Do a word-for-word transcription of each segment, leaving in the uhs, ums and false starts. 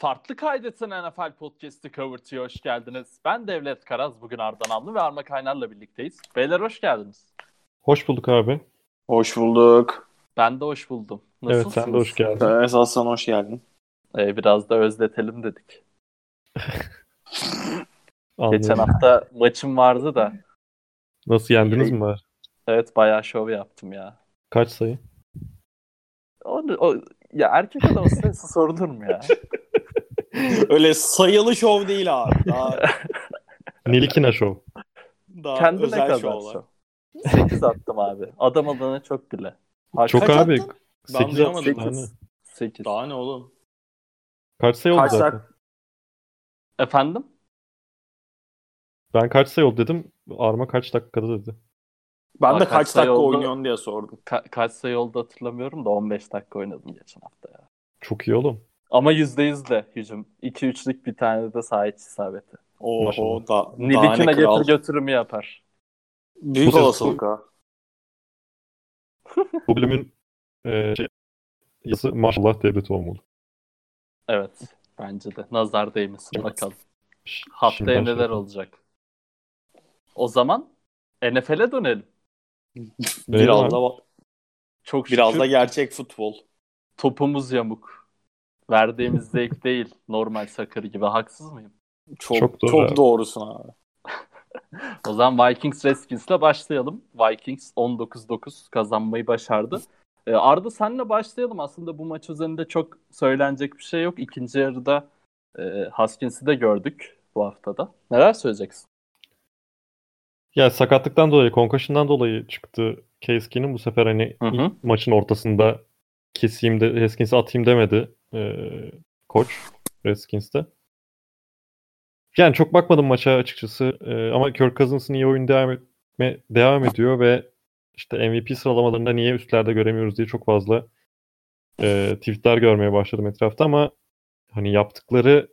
Farklı Kaydet'in N F L Podcast'ı Covert'ya hoş geldiniz. Ben Devlet Karaz, bugün Arda Namlı ve Arma Kaynar'la birlikteyiz. Beyler hoş geldiniz. Hoş bulduk abi. Hoş bulduk. Ben de hoş buldum. Nasılsınız? Evet, sen de hoş geldin. Esas sen hoş geldin. Ee, biraz da özletelim dedik. Geçen hafta maçım vardı da. Nasıl yendiniz mi var? Evet, bayağı şov yaptım ya. Kaç sayı? O, o, ya erkek adamın sayısı sorulur mu ya? Öyle sayılı şov değil abi. Daha, Nilikina Show. daha Kendine özel kadar şovlar. şov. sekiz attım abi. Adam adına çok bile. Ha, Çok kaç abi. attın? Ben sekiz duyamadım. attın. sekiz. Daha ne oğlum? Kaç sayı oldu Kaç zaten? sak- Efendim? Ben kaç sayı oldu dedim. Arma kaç dakikada dedi. Ben Aa, de kaç kaç sayı dakika oldu? oynuyorsun diye sordum. Ka- kaç sayı oldu hatırlamıyorum da on beş dakika oynadım geçen hafta ya. Çok iyi oğlum. Ama yüzde yüz de hücum. iki üçlük bir tane de saha içi isabeti. Oho Maşallah. da, daha ne Nilikina kral. getir götürümü yapar. Büyük Bu- olasılık ha. Bu bölümün e, şey, yazısı maşallah devleti olmalı. Evet. Bence de. Nazar değmesin Evet. bakalım. Ş- Haftaya şimdiden şey neler yapalım. olacak? O zaman N F L'e dönelim. Verelim Biraz abi. da Çok biraz şükür da gerçek futbol. topumuz yamuk. Verdiğimiz zevk değil. Normal sakır gibi. Haksız mıyım? Çok Çok çok, doğru abi. doğrusun abi. O zaman Vikings Redskins'le başlayalım. Vikings on dokuz dokuz kazanmayı başardı. Ee, Arda senle başlayalım. Aslında bu maç üzerinde çok söylenecek bir şey yok. İkinci yarıda e, Haskins'i de gördük bu haftada. Neler söyleyeceksin? Ya sakatlıktan dolayı, concussion'dan dolayı çıktı Case Keenum. Bu sefer hani Hı hı. ilk maçın ortasında keseyim de Haskins'i atayım demedi e, koç Redskins'te. Yani çok bakmadım maça açıkçası. E, ama Kirk Cousins'ın iyi oyun devam, etme, devam ediyor ve işte M V P sıralamalarında niye üstlerde göremiyoruz diye çok fazla e, tweetler görmeye başladım etrafta ama hani yaptıkları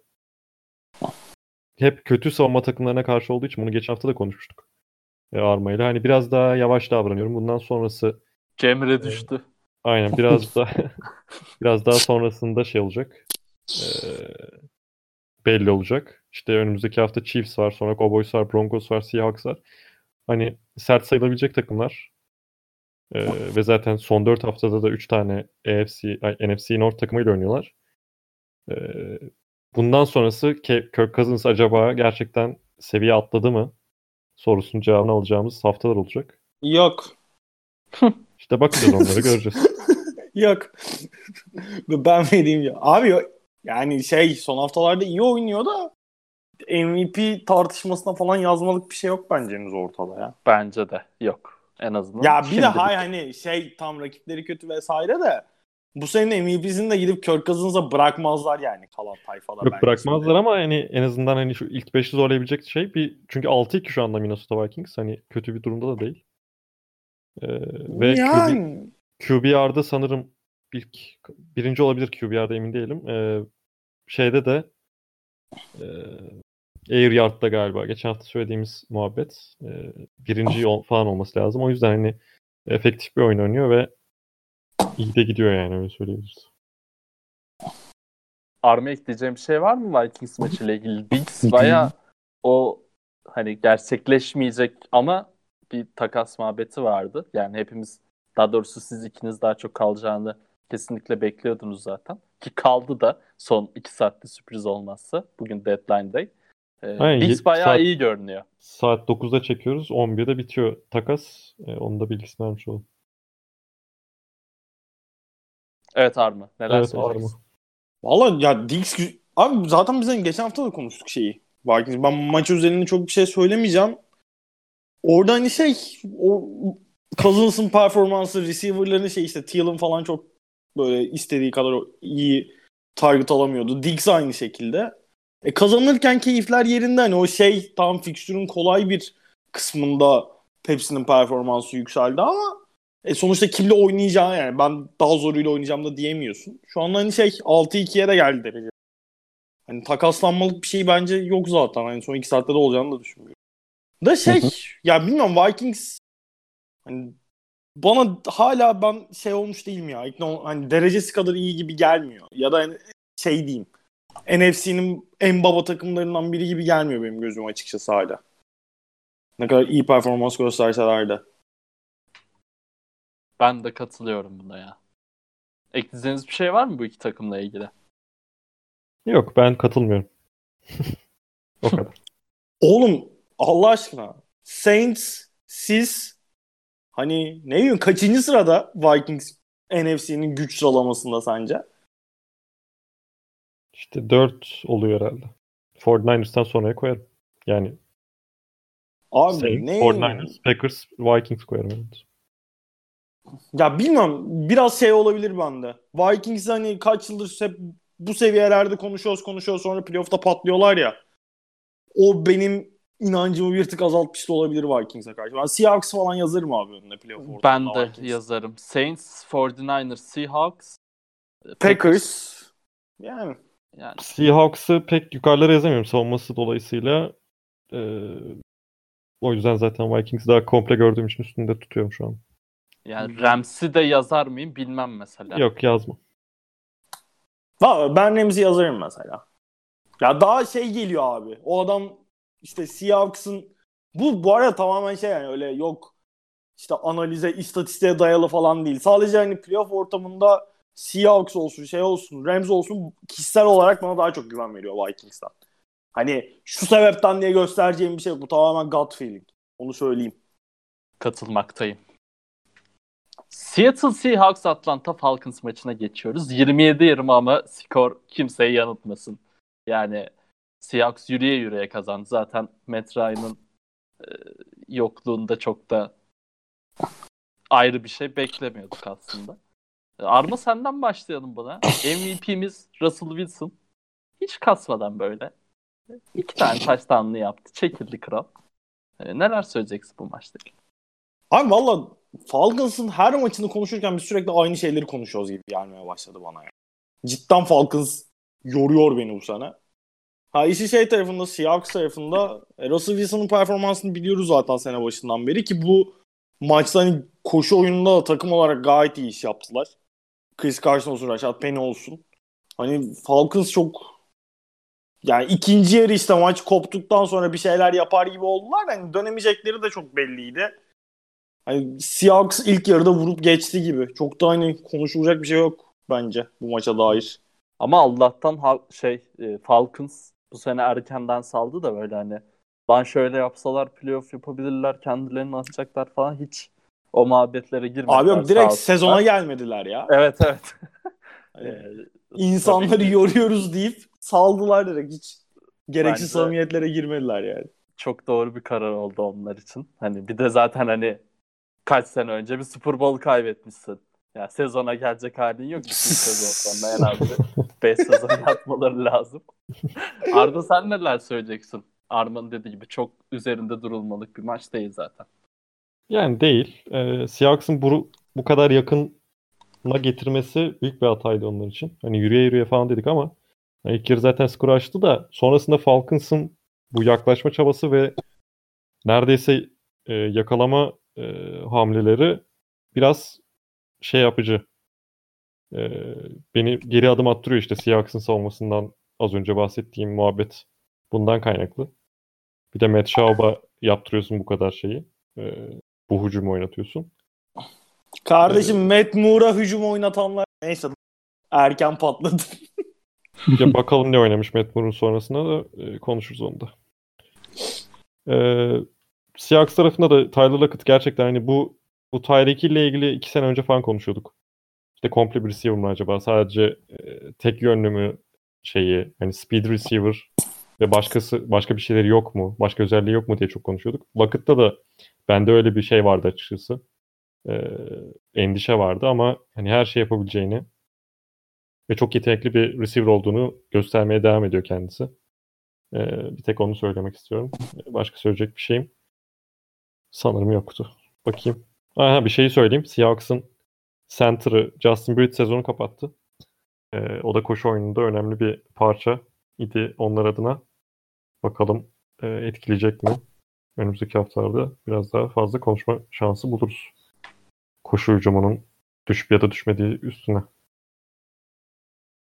hep kötü savunma takımlarına karşı olduğu için bunu geçen hafta da konuşmuştuk. E, Arma'yla. Hani biraz daha yavaş davranıyorum. Bundan sonrası Cemre düştü. aynen biraz daha biraz daha sonrasında şey olacak. E, belli olacak. İşte önümüzdeki hafta Chiefs var, sonra Cowboys var, Broncos var, Seahawks var. Hani sert sayılabilecek takımlar. E, ve zaten son dört haftada da üç tane A F C, ay, N F C North takımıyla oynuyorlar. E, bundan sonrası Ke- Kirk Cousins acaba gerçekten seviye atladı mı sorusunun cevabını alacağımız haftalar olacak. Yok. İşte bakacağız, onları göreceğiz. Yok. Ben vereyim ya. Abi yo- yani şey son haftalarda iyi oynuyor da M V P tartışmasına falan yazmalık bir şey yok bence henüz ortada ya. Bence de yok. En azından. Ya bir de şimdilik. hay hani şey tam rakipleri kötü vesaire de bu senin M V P'sini de gidip Kirk Cousins'a bırakmazlar yani kalan tayfada Yok bence. bırakmazlar ama yani en azından hani şu ilk beşi zorlayabilecek şey bir, çünkü altı iki şu anda Minnesota Vikings, hani kötü bir durumda da değil. Ee, ve Q B, Yani Q B R'da sanırım ilk birinci olabilir, Q B R'da emin değilim. Ee, şeyde de e, Air Yard'da galiba geçen hafta söylediğimiz muhabbet e, birinci ol- falan olması lazım. O yüzden hani efektif bir oyun oynuyor ve iyi de gidiyor yani, öyle söyleyebiliriz. Arma ekleyeceğim bir şey var mı Vikings maçıyla ilgili? Diggs bayağı o hani gerçekleşmeyecek ama bir takas muhabbeti vardı. Yani hepimiz, daha doğrusu siz ikiniz daha çok kalacağını kesinlikle bekliyordunuz zaten. Ki kaldı da son iki saatte sürpriz olmazsa. Bugün deadline day. Ee, Aynen, Diggs ye- bayağı saat- iyi görünüyor. Saat dokuzda çekiyoruz. on birde bitiyor takas. E, onun da bilgisini vermiş olalım. Evet Arma, neler Evet, söyleyeceksin? Arma. valla ya Diggs gü- abi zaten biz geçen hafta da konuştuk şeyi. Vikings. Ben maç üzerinde çok bir şey söylemeyeceğim. Orada hani şey o Cousins'ın performansı, receiver'ların şey işte Thielen falan çok böyle istediği kadar iyi target alamıyordu. Diggs aynı şekilde. E kazanırken keyifler yerinde, hani o şey tam fikstürün kolay bir kısmında hepsinin performansı yükseldi ama e sonuçta kimle oynayacağı, yani ben daha zoruyla oynayacağım da diyemiyorsun. Şu anda hani şey altı ikiye de geldi derece. Hani takaslanmalık bir şey bence yok zaten. Hani son iki saatte de olacağını da düşünmüyorum. Da şey ya bilmiyorum, Vikings hani bana hala ben şey olmuş değilim ya. İkna ol- hani derecesi kadar iyi gibi gelmiyor. Ya da hani şey diyeyim. N F C'nin en baba takımlarından biri gibi gelmiyor benim gözüm açıkçası hala. Ne kadar iyi performans gösterseler de. Ben de katılıyorum buna ya. Ekleyeceğiniz bir şey var mı bu iki takımla ilgili? Yok, ben katılmıyorum. O kadar. Oğlum Allah aşkına Saints siz hani ne bileyim kaçıncı sırada Vikings N F C'nin güç sıralamasında sence? İşte dört oluyor herhalde. kırk dokuz'tan sonraya koyarım. Yani Abi Saints, ne? kırk dokuz, Packers, Vikings koyarım. Evet. Ya bilmem biraz şey olabilir bende. Vikings hani kaç yıldır hep bu seviyelerde konuşuyoruz konuşuyoruz sonra playoff'ta patlıyorlar ya. O benim inancımı bir tık azaltmış da olabilir Vikings'e karşı. Ben Seahawks falan yazarım abi önüne playoff Ben ortamında de Vikings. yazarım. Saints, kırk dokuzlar, Seahawks, Packers. Yani. Yani Seahawks'ı pek yukarılara yazamıyorum savunması dolayısıyla. Ee, o yüzden zaten Vikings'i daha komple gördüğüm için üstünde tutuyorum şu an. yani Rams'i de yazar mıyım bilmem mesela. Yok, yazma. Vallahi ben Ramsey yazarım mesela. Ya daha şey geliyor abi. O adam işte Seahawks'ın bu bu arada tamamen şey yani öyle yok işte analize, istatistiğe dayalı falan değil. Sadece hani playoff ortamında Seahawks olsun, şey olsun, Rams olsun kişisel olarak bana daha çok güven veriyor Vikings'ten. Hani şu sebepten diye göstereceğim bir şey yok. Bu tamamen gut feeling. Onu söyleyeyim. Katılmaktayım. Seattle Seahawks Atlanta Falcons maçına geçiyoruz. yirmi yedi yirmi ama skor kimseyi yanıltmasın. Yani Seahawks yürüye yürüye kazandı. Zaten Matt Ryan'ın e, yokluğunda çok da ayrı bir şey beklemiyorduk aslında. E, Arma senden başlayalım buna. M V P'miz Russell Wilson. Hiç kasmadan böyle. İki tane touchdown'lı yaptı. Çekildi kral. E, neler söyleyeceksin bu maçta? Abi valla Falcons'ın her maçını konuşurken biz sürekli aynı şeyleri konuşuyoruz gibi gelmeye başladı bana yani. Cidden Falcons yoruyor beni bu sene. Ha işi şey tarafında, Seahawks tarafında e, Russell Wilson'ın performansını biliyoruz zaten sene başından beri ki bu maçta hani koşu oyununda da takım olarak gayet iyi iş yaptılar. Chris Carson olsun, Rashad Penny olsun. Hani Falcons çok yani ikinci yarı işte maç koptuktan sonra bir şeyler yapar gibi oldular. Hani dönemeyecekleri de çok belliydi. Hani Seahawks ilk yarıda vurup geçti gibi. Çok da hani konuşulacak bir şey yok bence bu maça dair. Ama Allah'tan ha- şey e, Falcons bu sene erkenden saldı da böyle hani lan şöyle yapsalar playoff yapabilirler, kendilerini atacaklar falan, hiç o muhabbetlere Abi girmediler yok sağ direkt sezona olsunlar. gelmediler ya. Evet, evet. Hani Ee, tabii insanları ki yoruyoruz deyip saldılar direkt. Hiç gereksiz bence samimiyetlere girmediler yani. çok doğru bir karar oldu onlar için. Hani bir de zaten hani kaç sene önce bir Super Bowl kaybetmişsin. Ya sezona gelecek halin yok iki sezon sonra, en az beş sezon yatmaları lazım. Arda sen neler söyleyeceksin? Arman'ın dediği gibi çok üzerinde durulmalık bir maç değil zaten. Yani değil. Ee, Seahawks'ın bu, bu kadar yakına getirmesi büyük bir hataydı onlar için. Hani yürüye yürüye falan dedik ama yani ilk yarı zaten skoru açtı da sonrasında Falcons'ın bu yaklaşma çabası ve neredeyse e, yakalama e, hamleleri biraz şey yapıcı. E, beni geri adım attırıyor işte Seahawks'ın savunmasından az önce bahsettiğim muhabbet bundan kaynaklı. Bir de Matt Schaub'a yaptırıyorsun bu kadar şeyi. E, bu hücumu oynatıyorsun. Kardeşim Matt Moore'a hücum oynatanlar neyse erken patladı. Ya bakalım ne oynamış Matt Moore'un sonrasında da e, konuşuruz onu da. E, Seahawks tarafında da Tyler Lockett gerçekten hani bu bu Tyreek ile ilgili iki sene önce falan konuşuyorduk. İşte komple bir receiver mı acaba? Sadece e, tek yönlü mü şeyi hani speed receiver ve başkası başka bir şeyleri yok mu? Başka özelliği yok mu diye çok konuşuyorduk. Lockett'ta da bende öyle bir şey vardı açıkçası. E, endişe vardı ama hani her şey yapabileceğini ve çok yetenekli bir receiver olduğunu göstermeye devam ediyor kendisi. Ee, bir tek onu söylemek istiyorum. Başka söyleyecek bir şeyim sanırım yoktu. Bakayım. Aha, bir şeyi söyleyeyim. Seahawks'ın center'ı Justin Britt sezonu kapattı. Ee, o da koşu oyununda önemli bir parça idi onlar adına. Bakalım e, etkileyecek mi? Önümüzdeki haftalarda biraz daha fazla konuşma şansı buluruz. Koşu hücumunun düşüp ya da düşmediği üstüne.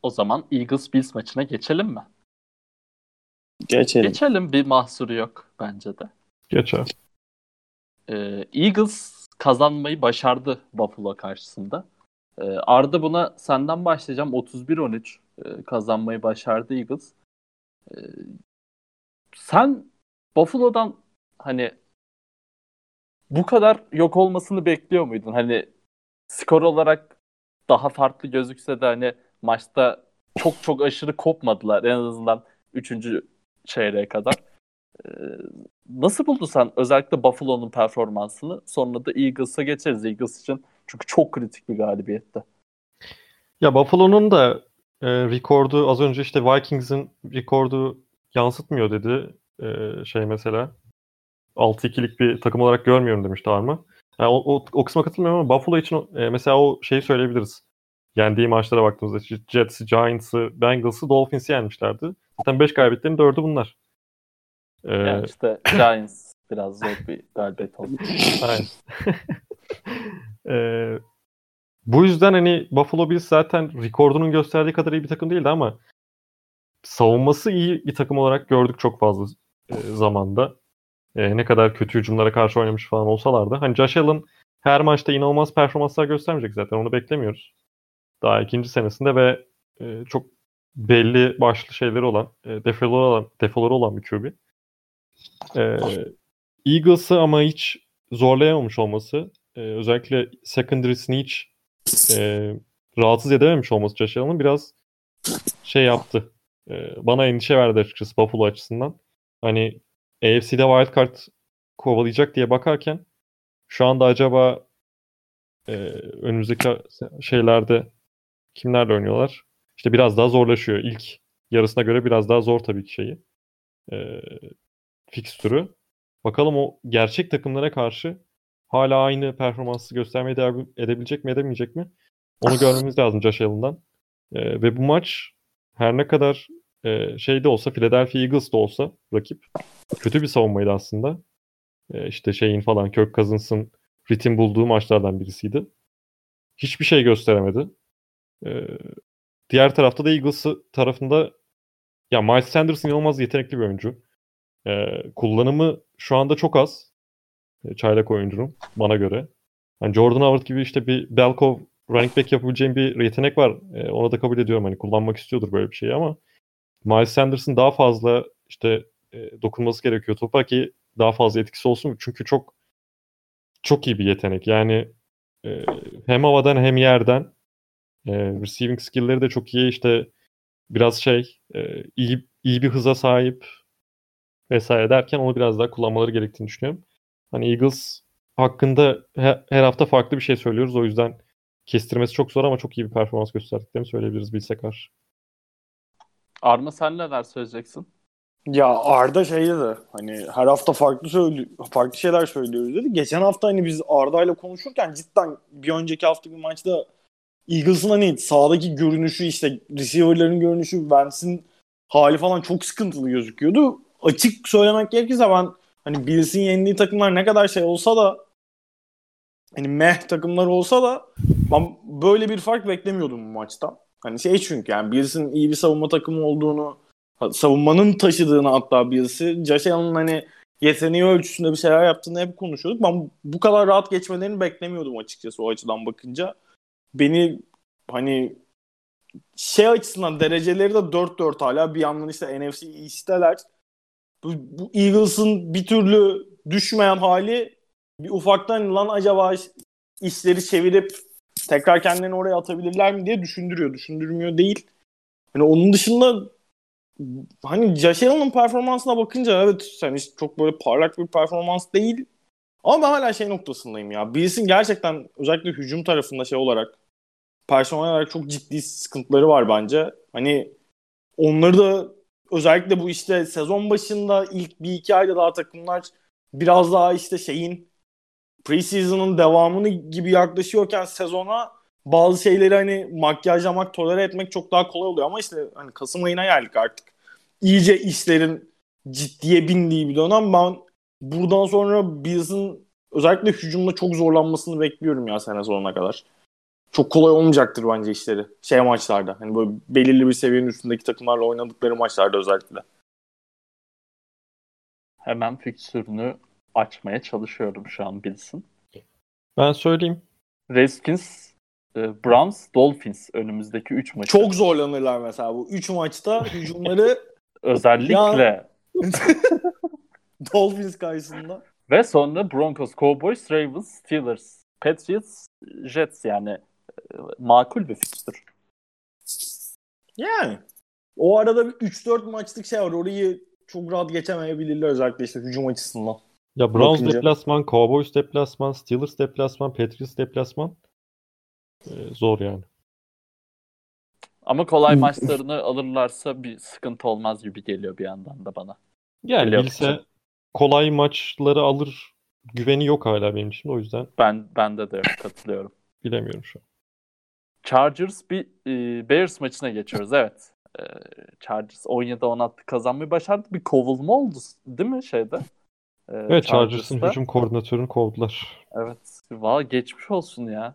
O zaman Eagles Bills maçına geçelim mi? Geçelim. Geçelim, bir mahsuru yok bence de. Geçer. Ee, Eagles kazanmayı başardı Buffalo karşısında. Ee, Arda, buna senden başlayacağım. otuz bir on üç e, kazanmayı başardı Eagles. Ee, sen Buffalo'dan hani bu kadar yok olmasını bekliyor muydun? Hani skor olarak daha farklı gözükse de hani maçta çok çok aşırı kopmadılar en azından üçüncü çeyreğe kadar. Ee, nasıl buldun sen özellikle Buffalo'nun performansını? Sonra da Eagles'a geçeriz. Eagles için çünkü çok kritik bir galibiyetti. Ya Buffalo'nun da e, rekordu az önce işte Vikings'in rekordu yansıtmıyor dedi. E, şey mesela altı ikilik bir takım olarak görmüyorum demişti Arma. Yani o, o, o kısma katılmıyorum ama Buffalo için e, mesela o şeyi söyleyebiliriz. Yendiği maçlara baktığımızda Jets'i, Giants'ı, Bengals'ı, Dolphins'i yenmişlerdi. Zaten beş galibiyetlerin dördü bunlar. Ee, Yani işte Giants biraz zor bir galibiyet oldu. Aynen. ee, bu yüzden hani Buffalo Bills zaten rekordunun gösterdiği kadar iyi bir takım değildi ama savunması iyi bir takım olarak gördük çok fazla e, zamanda. E, ne kadar kötü hücumlara karşı oynamış falan olsalar da. Hani Josh Allen her maçta inanılmaz performanslar göstermeyecek zaten. Onu beklemiyoruz. Daha ikinci senesinde ve e, çok belli başlı şeyleri olan, e, defoları olan, defoları olan bir Q B. E, Eagles'ı ama hiç zorlayamamış olması, e, özellikle secondary'sini hiç e, rahatsız edememiş olması Josh Allen'ın biraz şey yaptı. E, bana endişe verdi açıkçası Buffalo açısından. Hani A F C'de wildcard kovalayacak diye bakarken şu anda acaba e, önümüzdeki şeylerde kimlerle oynuyorlar? İşte biraz daha zorlaşıyor. İlk yarısına göre biraz daha zor tabii ki şeyi. E, fikstürü. Bakalım o gerçek takımlara karşı hala aynı performansı göstermeye devam edebilecek mi edemeyecek mi? Onu görmemiz lazım Josh Allen'dan. E, ve bu maç her ne kadar e, şey de olsa, Philadelphia Eagles de olsa rakip kötü bir savunmaydı aslında. E, işte şeyin falan, Kirk Cousins'ın ritim bulduğu maçlardan birisiydi. Hiçbir şey gösteremedi. E, diğer tarafta da Eagles tarafında ya Miles Sanders inanılmaz yetenekli bir oyuncu. E, kullanımı şu anda çok az. E, çaylak oyuncunun bana göre. Yani Jordan Howard gibi işte bir Belkov running back yapabileceğim bir yetenek var. E, onu da kabul ediyorum. Hani kullanmak istiyordur böyle bir şeyi ama Miles Sanders'ın daha fazla işte e, dokunması gerekiyor topa ki daha fazla etkisi olsun. Çünkü çok çok iyi bir yetenek. Yani e, hem havadan hem yerden e, receiving skill'leri de çok iyi. İşte biraz şey e, iyi iyi bir hıza sahip vesaire derken onu biraz daha kullanmaları gerektiğini düşünüyorum. Hani Eagles hakkında her, her hafta farklı bir şey söylüyoruz. O yüzden kestirmesi çok zor ama çok iyi bir performans gösterdiklerini söyleyebiliriz Bills'e karşı. Arma, sen neler söyleyeceksin? Ya Arda şey dedi, hani her hafta farklı söylüyor, farklı şeyler söylüyoruz dedi. Geçen hafta hani biz Arda'yla konuşurken cidden bir önceki hafta bir maçta Eagles'ın hani sahadaki görünüşü, işte receiver'ların görünüşü, Vance'in hali falan çok sıkıntılı gözüküyordu. Açık söylemek gerekirse ben hani Bills'in yendiği takımlar ne kadar şey olsa da, hani meh takımlar olsa da ben böyle bir fark beklemiyordum bu maçta. Hani şey, çünkü yani Bills'in iyi bir savunma takımı olduğunu, savunmanın taşıdığını, hatta Bills'i Josh Allen'ın hani yeteneği ölçüsünde bir şeyler yaptığını hep konuşuyorduk. Ben bu kadar rahat geçmelerini beklemiyordum açıkçası o açıdan bakınca. Beni hani şey açısından dereceleri de dört dört hala, bir yandan işte N F C East'teler. Bu, bu Eagles'ın bir türlü düşmeyen hali bir ufaktan lan acaba işleri çevirip tekrar kendilerini oraya atabilirler mi diye düşündürüyor. Düşündürmüyor değil. Hani onun dışında hani Josh Allen'ın performansına bakınca evet hani çok böyle parlak bir performans değil. Ama ben hala şey noktasındayım ya. Bills'in gerçekten özellikle hücum tarafında şey olarak, personel olarak çok ciddi sıkıntıları var bence. Hani onları da özellikle bu işte sezon başında ilk bir iki ayda daha takımlar biraz daha işte şeyin preseason'ın devamını gibi yaklaşıyorken sezona bazı şeyleri hani makyajlamak, tolere etmek çok daha kolay oluyor. Ama işte hani Kasım ayına geldik artık. İyice işlerin ciddiye bindiği bir dönem. Ben buradan sonra Bills'in özellikle hücumda çok zorlanmasını bekliyorum ya sene sonuna kadar. çok kolay olmayacaktır bence işleri. Şey maçlarda. Hani böyle belirli bir seviyenin üstündeki takımlarla oynadıkları maçlarda özellikle. Hemen fikstürünü açmaya çalışıyorum şu an bilsin. Ben söyleyeyim. Redskins, e, Browns, Dolphins önümüzdeki üç maçı. Çok zorlanırlar mesela bu. üç maçta hücumları özellikle Dolphins karşısında. Ve sonra Broncos, Cowboys, Ravens, Steelers, Patriots, Jets yani e, makul bir fikstür. Yani o arada bir üç dört maçlık şey var. Orayı çok rahat geçemeyebilirler özellikle işte hücum açısından. Ya Browns Bakınca. deplasman, Cowboys deplasman, Steelers deplasman, Patriots deplasman. Ee, zor yani. Ama kolay maçlarını alırlarsa bir sıkıntı olmaz gibi geliyor bir yandan da bana. Yani Biliyorum bilse sen. kolay maçları alır güveni yok hala benim için. O yüzden Ben bende de yok, katılıyorum. bilemiyorum şu an. Chargers bir e, Bears maçına geçiyoruz. Evet. E, Chargers on yedi on altı kazanmayı başardı. Bir kovulma oldu değil mi şeyde? E, Evet, Chargers'ın Chargers'ta. hücum koordinatörünü kovdular. Evet. Valla geçmiş olsun ya.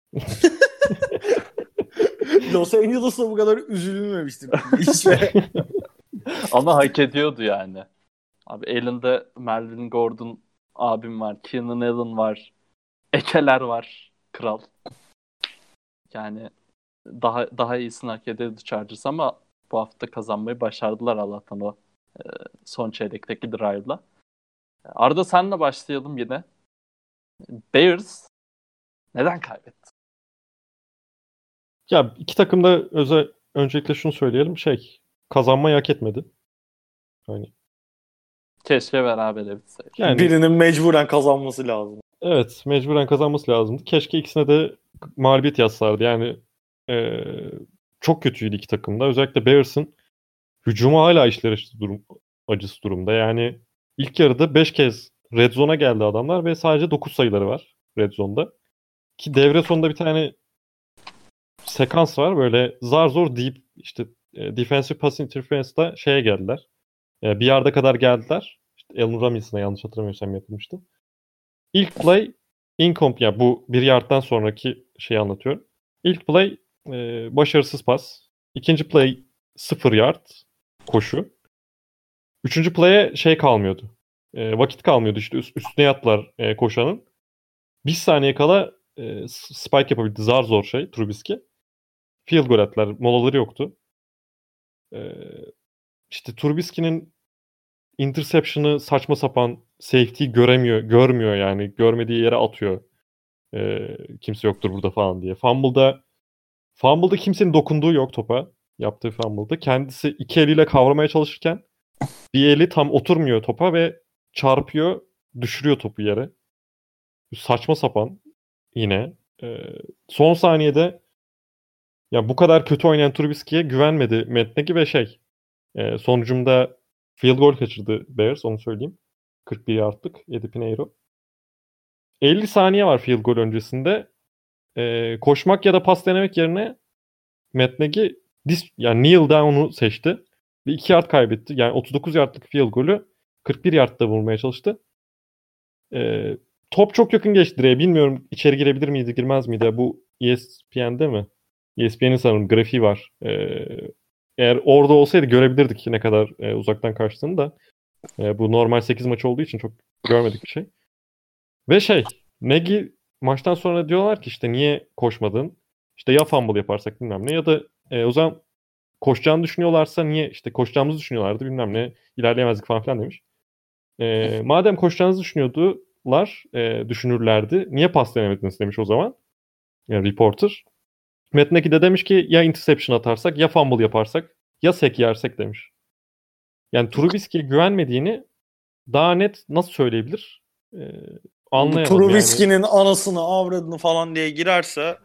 Los Angeles'ta bu kadar üzülülmemiştir. İşte. Ama hak ediyordu yani. Abi elinde Melvin Gordon abim var. Keenan Allen var. Ekeler var. Kral. Yani daha daha iyisini hak ediyordu Chargers ama bu hafta kazanmayı başardılar Allah'tan o e, son çeyrekteki drive'la. Arda senle başlayalım yine. Bears neden kaybetti? Ya iki takım da özel öncelikle şunu söyleyelim. Şey, kazanmayı hak etmedi. Hani Keşke berabere bitseydi. yani Birinin mecburen kazanması lazım. evet, mecburen kazanması lazımdı. Keşke ikisine de mağlubiyet yazsalardı. Yani eee, çok kötüydü iki takım da. Özellikle Bears'ın hücumu hala işler acısı, durum, acısı durumda. Yani ilk yarıda beş kez Red Zone'a geldi adamlar ve sadece dokuz sayıları var Red Zone'da. Ki devre sonunda bir tane sekans var. Böyle zar zor deyip işte e, defensive pass interference'da şeye geldiler. E, bir yarda kadar geldiler. İşte Allen Robinson'a yanlış hatırlamıyorsam yapılmıştı. İlk play incomplete, yani bu bir yardtan sonraki şeyi anlatıyorum. İlk play e, başarısız pas. İkinci play sıfır yard koşu. Üçüncü play'e şey kalmıyordu. E, vakit kalmıyordu, işte üst, üstüne yattılar e, koşanın. Bir saniye kala e, spike yapabildi. Zar zor şey Trubisky. Field goal attılar. Molaları yoktu. E, işte Trubisky'nin interception'ı saçma sapan, safety'yi göremiyor, görmüyor yani. Görmediği yere atıyor. E, kimse yoktur burada falan diye. Fumble'da Fumble'da kimsenin dokunduğu yok topa. Yaptığı fumble'da. Kendisi iki eliyle kavramaya çalışırken bir eli tam oturmuyor topa ve çarpıyor, düşürüyor topu yere. Saçma sapan yine. E, son saniyede ya bu kadar kötü oynayan Trubisky'ye güvenmedi Matt Nagy ve şey e, sonucunda field goal kaçırdı Bears, onu söyleyeyim. kırk bir yardlık Eddie Pinheiro. elli saniye var field goal öncesinde. E, koşmak ya da pas denemek yerine Matt Nagy dis, yani kneel down'u seçti. Ve iki yard kaybetti. Yani otuz dokuz yardlık field golü kırk bir yardta vurmaya çalıştı. E, top çok yakın geçti direğe. Bilmiyorum içeri girebilir miydi, girmez miydi? Bu E S P N'de mi? E S P N'in sanırım grafiği var. Ee, eğer orada olsaydı görebilirdik ne kadar e, uzaktan kaçtığını da. E, bu normal sekiz maç olduğu için çok görmedik bir şey. Ve şey, Nagy maçtan sonra diyorlar ki işte niye koşmadın? İşte ya fumble yaparsak bilmem ne, ya da e, o zaman koşacağını düşünüyorlarsa niye, işte koşacağımızı düşünüyorlardı bilmem ne, ilerleyemezdik falan filan demiş. E, madem koşacağınızı düşünüyordular, e, düşünürlerdi, niye pas denemediniz demiş o zaman. Yani reporter. Matt Nagy de demiş ki ya interception atarsak, ya fumble yaparsak, ya sack yersek demiş. Yani Trubisky'ye güvenmediğini daha net nasıl söyleyebilir? Ee, anlayamadım Trubisky'nin yani. anasını, avradını falan diye girerse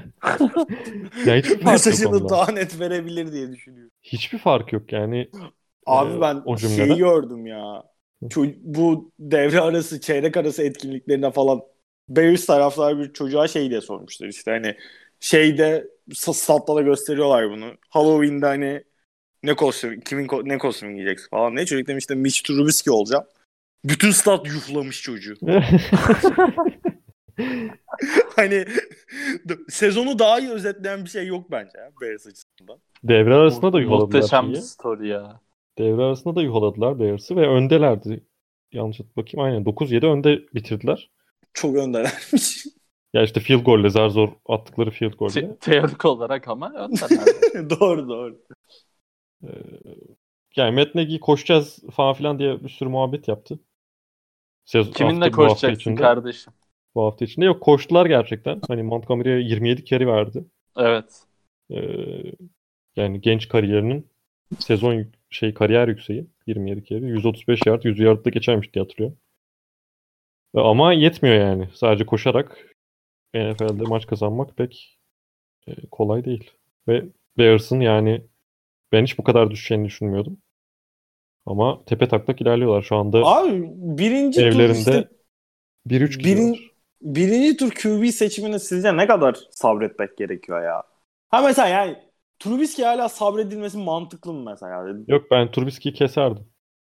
Ya hiçbir fark yok mesajını ondan. daha net verebilir diye düşünüyorum. Hiçbir fark yok yani. Abi e, ben o şeyi cümleden. gördüm ya. Ço- bu devre arası, çeyrek arası etkinliklerine falan Bears taraftarı bir çocuğa şey diye sormuşlar işte hani şeyde statta da gösteriyorlar bunu. Halloween'de hani ne kostüm, kimin ko- ne kostüm giyeceksin falan ne çocuk demiş de Mitch Trubisky olacağım. Bütün stat yuflamış çocuğu. Hani sezonu daha iyi özetleyen bir şey yok bence ya Bears açısından. Devre arasında da yuhaladılar Muhteşem bir şeyi. story ya. Devre arasında da yuhaladılar Bears'ı ve öndelerdi. Yanlış bakayım, aynen dokuz yedi önde bitirdiler. Çok öndelermiş. Ya işte field golle, zar zor attıkları field golle. Te- teorik olarak ama öndeler. Doğru doğru. Ee, yani Matt Nagy koşacağız falan filan diye bir sürü muhabbet yaptı. Sez- Kiminle hafta- bu hafta koşacaksın içinde. kardeşim? Bu hafta içinde yok, koştular gerçekten. Hani Montgomery'e yirmi yedi carry verdi. Evet. Ee, yani genç kariyerinin sezon şey kariyer yükseği yirmi yedi carry, yüz otuz beş yard, yüz yardda geçermiş diye hatırlıyorum. Ee, ama yetmiyor yani. Sadece koşarak N F L'de maç kazanmak pek e, kolay değil. Ve Bears'ın yani ben hiç bu kadar düşeceğini düşünmüyordum. Ama tepe taklak ilerliyorlar şu anda. Abi birinci tur evlerinde işte bir üç birin, gidiyorlar. birinci tur Q B seçimine sizce ne kadar sabretmek gerekiyor ya? Ha mesela yani Trubisky hala sabredilmesi mantıklı mı mesela? Yok, ben Trubisky'yi keserdim.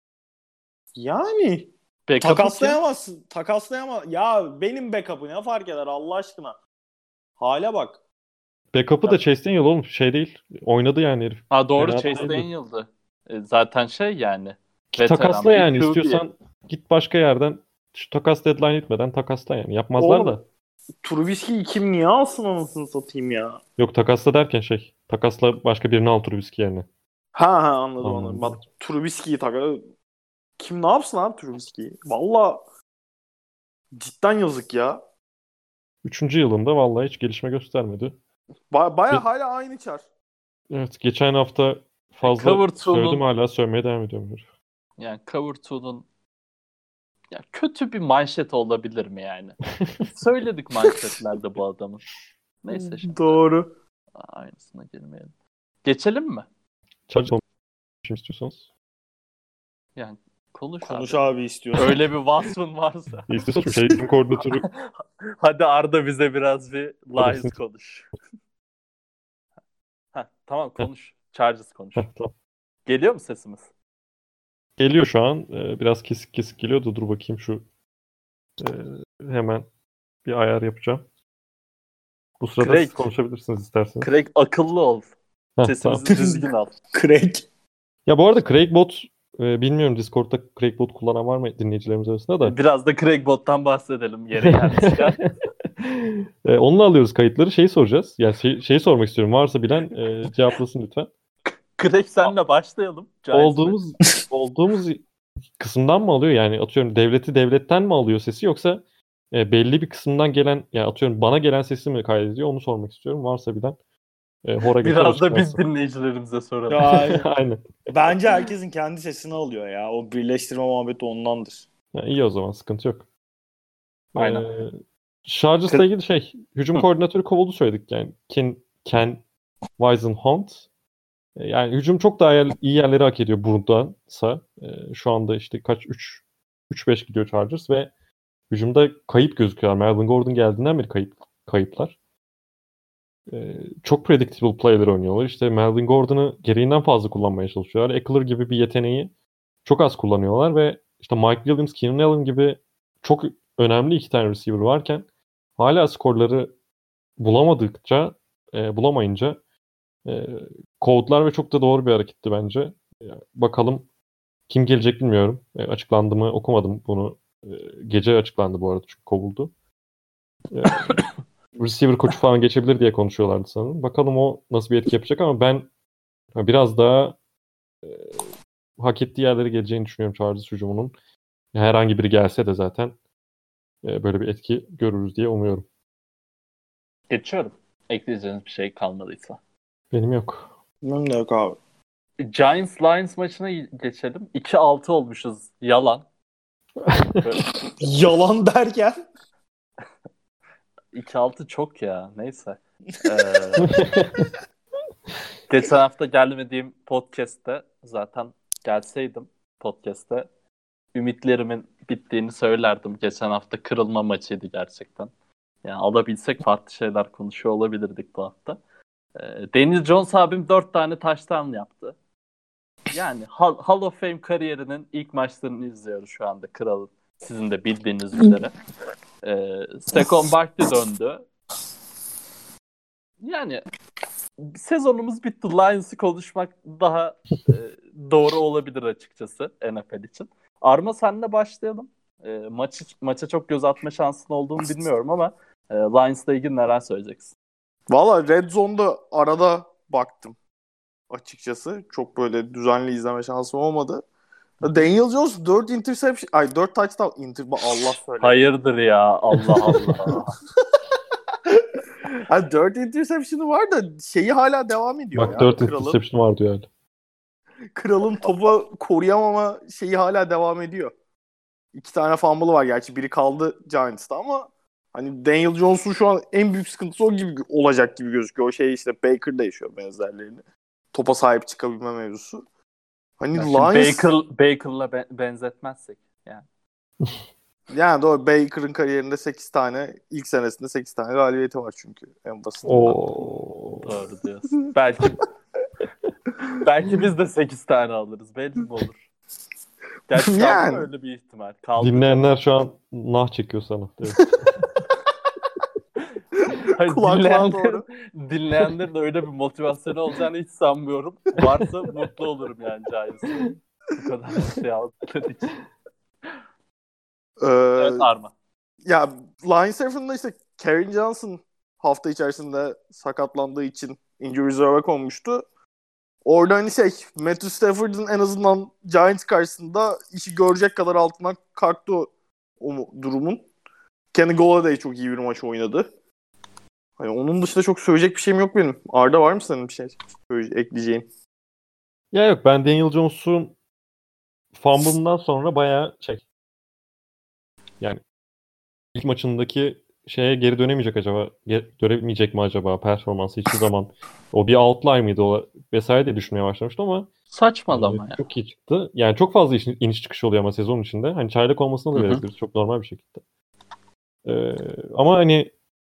Yani Backup'ı kim? takaslayamazsın. Takaslayamaz. Ya benim backup'ı ne fark eder Allah aşkına? Hale bak. Backup'ı da Chase Daniel oğlum, şey değil. Oynadı yani herif. Ha doğru, Fena Chase değildi. Daniel'dı. E, zaten şey yani. Ki veteran takasla bir yani Q B. istiyorsan git başka yerden, şu takas deadline etmeden takasla yani. Yapmazlar Oğlum, da. Trubisky'yi kim niye alsın anasını satayım ya? Yok, takasla derken şey. Takasla başka birini al Trubisky yerine. Ha ha anladım Anladım. anladım. Bak Trubisky'yi tak. Kim ne yapsın abi Trubisky'yi? Valla cidden yazık ya. Üçüncü yılında vallahi hiç gelişme göstermedi. Ba- Baya Ge- hala aynı çar. Evet, geçen hafta fazla Cover two'nun sövdüm, hala sövmeye devam ediyorum herif. yani Cover two'nun ya kötü bir manşet olabilir mi yani? Söyledik manşetlerde bu adamın. Neyse şimdi. Doğru. Aynısına girmeyelim. Geçelim mi? Chargers konuşayım istiyorsanız. Yani konuş, Konuş abi. abi istiyorsan. Öyle bir vasfın varsa. İstiyorsanız şu şey koordinatörü Hadi Arda bize biraz bir lies Arasın. konuş. Heh, tamam konuş. Chargers konuş. Heh, tamam. Geliyor mu sesimiz? Geliyor şu an. Ee, biraz kesik kesik geliyor da dur bakayım şu ee, hemen bir ayar yapacağım. Bu sırada Craig. siz konuşabilirsiniz isterseniz. Craig akıllı ol. Heh, Sesimizi tamam. düzgün al. Craig. Ya bu arada Craigbot e, bilmiyorum Discord'da Craigbot kullanan var mı dinleyicilerimiz arasında da. Biraz da Craig Bot'tan bahsedelim yeri gelmişken. e, onunla alıyoruz kayıtları. Şeyi soracağız. Yani şey, şeyi sormak istiyorum. Varsa bilen e, cevaplasın lütfen. Craig senle başlayalım. Giants Olduğumuz olduğumuz kısımdan mı alıyor? Yani atıyorum devleti devletten mi alıyor sesi, yoksa e, belli bir kısımdan gelen, yani atıyorum bana gelen sesi mi kaydediyor? Onu sormak istiyorum. Varsa bilen e, hora geçer Biraz da biz açıklarsın. dinleyicilerimize soralım. Ya, Aynen. bence herkesin kendi sesini alıyor ya. O birleştirme muhabbeti ondandır. Ya, iyi o zaman, sıkıntı yok. Aynen. Ee, Chargers'la ilgili şey, hücum Hı. koordinatörü kovuldu söyledik yani. Ken, Ken Whisenhunt. Ee, Yani hücum çok daha yer, iyi yerleri hak ediyor buradansa. Ee, şu anda işte kaç üç üç beş gidiyor Chargers ve hücumda kayıp gözüküyorlar. Melvin Gordon geldiğinden beri kayıp kayıplar. Ee, çok predictable play'ler oynuyorlar. İşte Melvin Gordon'ı gereğinden fazla kullanmaya çalışıyorlar. Eckler gibi bir yeteneği çok az kullanıyorlar ve işte Mike Williams, Keenan Allen gibi çok önemli iki tane receiver varken hala skorları bulamadıkça, e, bulamayınca e, kovdular ve çok da doğru bir hareketti bence. E, bakalım kim gelecek bilmiyorum. E, açıklandı mı okumadım bunu. E, gece açıklandı bu arada çünkü kovuldu. E, receiver koçu falan geçebilir diye konuşuyorlardı sanırım. Bakalım o nasıl bir etki yapacak ama ben biraz daha e, hak ettiği yerlere geleceğini düşünüyorum Chargers hücumunun. Herhangi biri gelse de zaten e, böyle bir etki görürüz diye umuyorum. Geçiyorum. Ekleyeceğiniz bir şey kalmadıysa. Benim yok. Benim de yok abi. Giants Lions maçına geçelim. iki altı olmuşuz. Yalan. Yalan derken. iki altı çok ya. Neyse. Ee, geçen hafta gelmediğim podcast'te zaten gelseydim podcast'te ümitlerimin bittiğini söylerdim. Geçen hafta kırılma maçıydı gerçekten. Yani alabilsek farklı şeyler konuşuyor olabilirdik bu hafta. Ee, Daniel Jones abim dört tane touchdown yaptı. Yani Hall, Hall of Fame kariyerinin ilk maçlarını izliyoruz şu anda Kral'ın. Sizin de bildiğiniz üzere. Ee, Saquon Barkley döndü. Yani sezonumuz bitti. Lions'ı konuşmak daha e, doğru olabilir açıkçası N F L için. Arma senle başlayalım. E, maçı, maça çok göz atma şansın olduğunu bilmiyorum ama e, Lions'la ilgili neler söyleyeceksin? Valla Red Zone'da arada baktım açıkçası. Çok böyle düzenli izleme şansım olmadı. Daniel Jones dört interception, ay dört touchdown inter Allah söyle. Hayırdır ya, Allah Allah. Yani dört interception'ı var da şeyi hala devam ediyor. Bak ya. dört Kralın, interception var diyor hala. Kralın topu koruyamama şeyi hala devam ediyor. İki tane fumble var gerçi. Biri kaldı Giants'ta ama hani Daniel Jones'un şu an en büyük sıkıntısı o gibi olacak gibi gözüküyor. O şey işte Baker'da yaşıyor benzerlerini. Topa sahip çıkabilme mevzusu. Hani Ya Lions... Baker, Baker'la be- benzetmezsek yani. Yani doğru, Baker'ın kariyerinde sekiz tane, ilk senesinde sekiz tane galibiyeti var çünkü en basitinden. Oo. Doğru diyorsun. Belki belki biz de sekiz tane alırız. Belli mi olur? Gerçekten Yani. öyle bir ihtimal. Kaldı Dinleyenler şu an nah çekiyor sana. Evet. Hayır, Kulaklığa dinleyenler, doğru. dinleyenlerin de öyle bir motivasyonu olacağını hiç sanmıyorum. Varsa mutlu olurum yani Giants'ın. Bu kadar şey aldıkları için. Ee, Evet Arma. Ya Lions tarafında işte Karen Johnson hafta içerisinde sakatlandığı için injury reserve'e konmuştu. Orada hani şey Matthew Stafford'ın en azından Giants karşısında işi görecek kadar altından kalktı o, o durumun. Kenny Golladay çok iyi bir maç oynadı. Hani onun dışında çok söyleyecek bir şeyim yok benim. Arda var mı senin bir şey ekleyeceğin? Ya yok, ben Daniel Jones'un fumble'ından sonra bayağı şey, yani ilk maçındaki şeye geri dönemeyecek acaba, geri dönemeyecek mi acaba performansı hiçbir zaman, o bir outlier mıydı o vesaire diye düşünmeye başlamıştım ama Saçmalama e, ya. çok iyi çıktı. Yani çok fazla iniş, iniş çıkış oluyor ama sezon içinde. Hani çaylak olmasına da Hı hı. verebiliriz çok normal bir şekilde. Ee, ama hani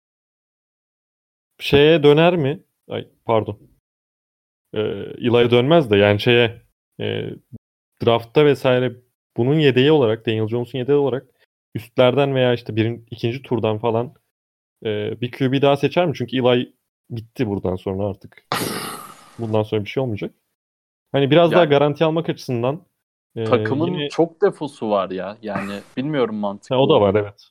şeye döner mi? Ay pardon. Ee, Eli'ye dönmez de yani şeye e, draftta vesaire bunun yedeği olarak, Daniel Jones'un yedeği olarak üstlerden veya işte birin, ikinci turdan falan e, bir Q B daha seçer mi? Çünkü Eli gitti buradan sonra artık. E, bundan sonra bir şey olmayacak. Hani biraz Yani, daha garanti almak açısından e, takımın yine... çok defosu var ya. Yani bilmiyorum mantıklı. Ha, o da var evet.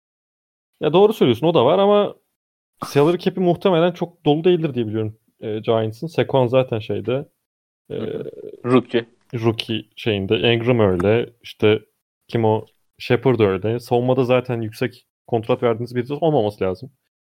Ya doğru söylüyorsun, o da var ama salary cap'i muhtemelen çok dolu değildir diye biliyorum e, Giants'ın. Saquon zaten şeyde e, Rookie. rookie şeyinde. Ingram öyle. İşte kim o? Shepard öyle. Savunmada zaten yüksek kontrat verdiğiniz birisi olmaması lazım.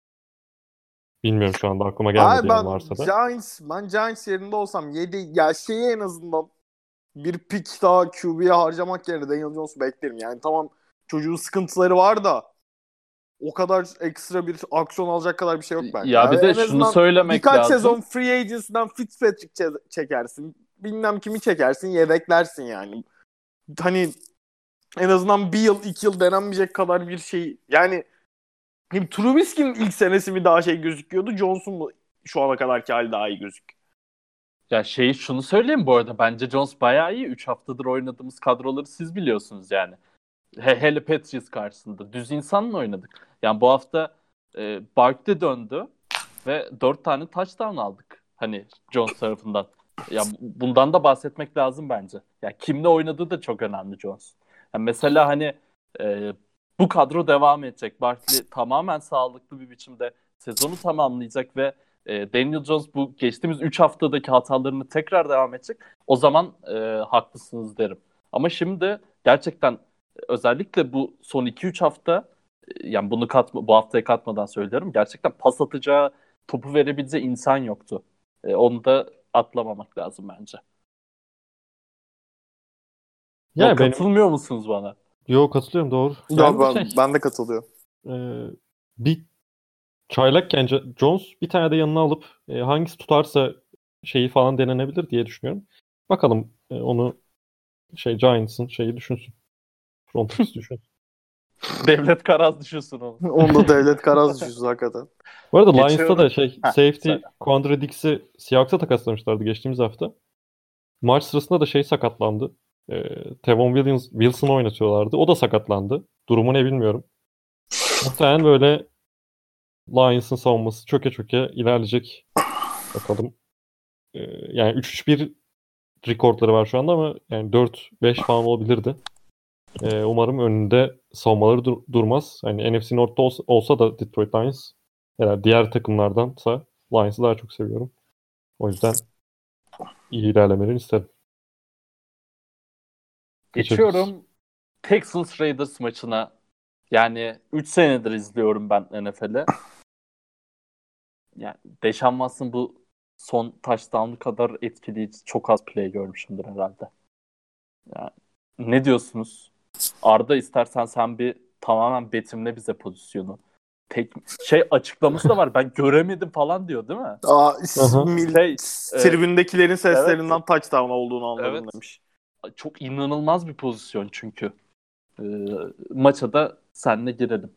Bilmiyorum, şu anda aklıma gelmedi Ay yani ben varsa da. Giants, ben Giants yerinde olsam yedi ya şeyi en azından bir pick daha Q B'ye harcamak yerine Daniel Jones'u beklerim. Yani tamam çocuğun sıkıntıları var da o kadar ekstra bir aksiyon alacak kadar bir şey yok bence. Ya bir Yani de en şunu azından söylemek birkaç lazım. sezon free agency'den Fitzpatrick çe- çekersin. Bilmem kimi çekersin, yedeklersin yani. Hani en azından bir yıl, iki yıl denenmeyecek kadar bir şey. Yani Trubisky'nin ilk senesi mi daha şey gözüküyordu? Johnson mu şu ana kadarki hali daha iyi gözüküyor? Ya şeyi şunu söyleyeyim bu arada. Bence Jones bayağı iyi. üç haftadır oynadığımız kadroları siz biliyorsunuz yani. He, hele Patriots karşısında. Düz insanla oynadık. Yani bu hafta e, Barkley döndü ve dört tane touchdown aldık. Hani Jones tarafından. Ya bundan da bahsetmek lazım bence. Ya kimle oynadığı da çok önemli Jones. Yani mesela hani e, bu kadro devam edecek. Barkley tamamen sağlıklı bir biçimde sezonu tamamlayacak ve e, Daniel Jones bu geçtiğimiz üç haftadaki hatalarını tekrar devam edecek. O zaman e, haklısınız derim. Ama şimdi gerçekten özellikle bu son iki üç hafta, yani bunu katma, bu haftaya katmadan söylüyorum. Gerçekten pas atacağı, topu verebileceği insan yoktu. E, onu da atlamamak lazım bence. Ya Ya, benim katılmıyor musunuz bana? yo katılıyorum, doğru. Ya Yani ben, şey, ben de katılıyorum. e, bir çaylakken Jo- Jones bir tane de yanına alıp e, hangisi tutarsa şeyi falan denenebilir diye düşünüyorum. Bakalım e, onu şey Giants'ın şeyi düşünsün. Front office düşünsün. Devlet Karaz düşüyorsun onu. Onda devlet karaz düşüyoruz hakikaten. Bu arada Lions'ta Geçiyorum. da şey Heh, safety söyle. Quandre Diggs'i Seahawks'a takaslamışlardı geçtiğimiz hafta. Maç sırasında da şey sakatlandı. Ee, Tevon Williams, Wilson'ı oynatıyorlardı. O da sakatlandı. Durumu ne bilmiyorum. Muhtemelen böyle Lions'ın savunması çöke çöke ilerleyecek. Bakalım. Ee, yani üç üç bir rekortları var şu anda ama yani dört beş falan olabilirdi. Ee, umarım önünde savunmaları dur- durmaz. Hani N F C North'ta olsa, olsa da Detroit Lions herhalde diğer takımlardansa Lions'ı daha çok seviyorum. O yüzden iyi ilerlemelerini isterim. Geçebiliriz. Geçiyorum Texans Raiders maçına. Yani üç senedir izliyorum ben N F L'i. Yani Deshaun Watson bu son touchdown'u kadar etkileyici çok az play görmüşümdür herhalde. Yani ne diyorsunuz? Arda, istersen sen bir tamamen betimle bize pozisyonu. Tek şey açıklaması da var. Ben göremedim falan diyor, değil mi? Aa, Aha. mil, Şey, tribündekilerin seslerinden evet. touchdown olduğunu anladım Evet. demiş. Çok inanılmaz bir pozisyon çünkü. Ee, maça da seninle girelim.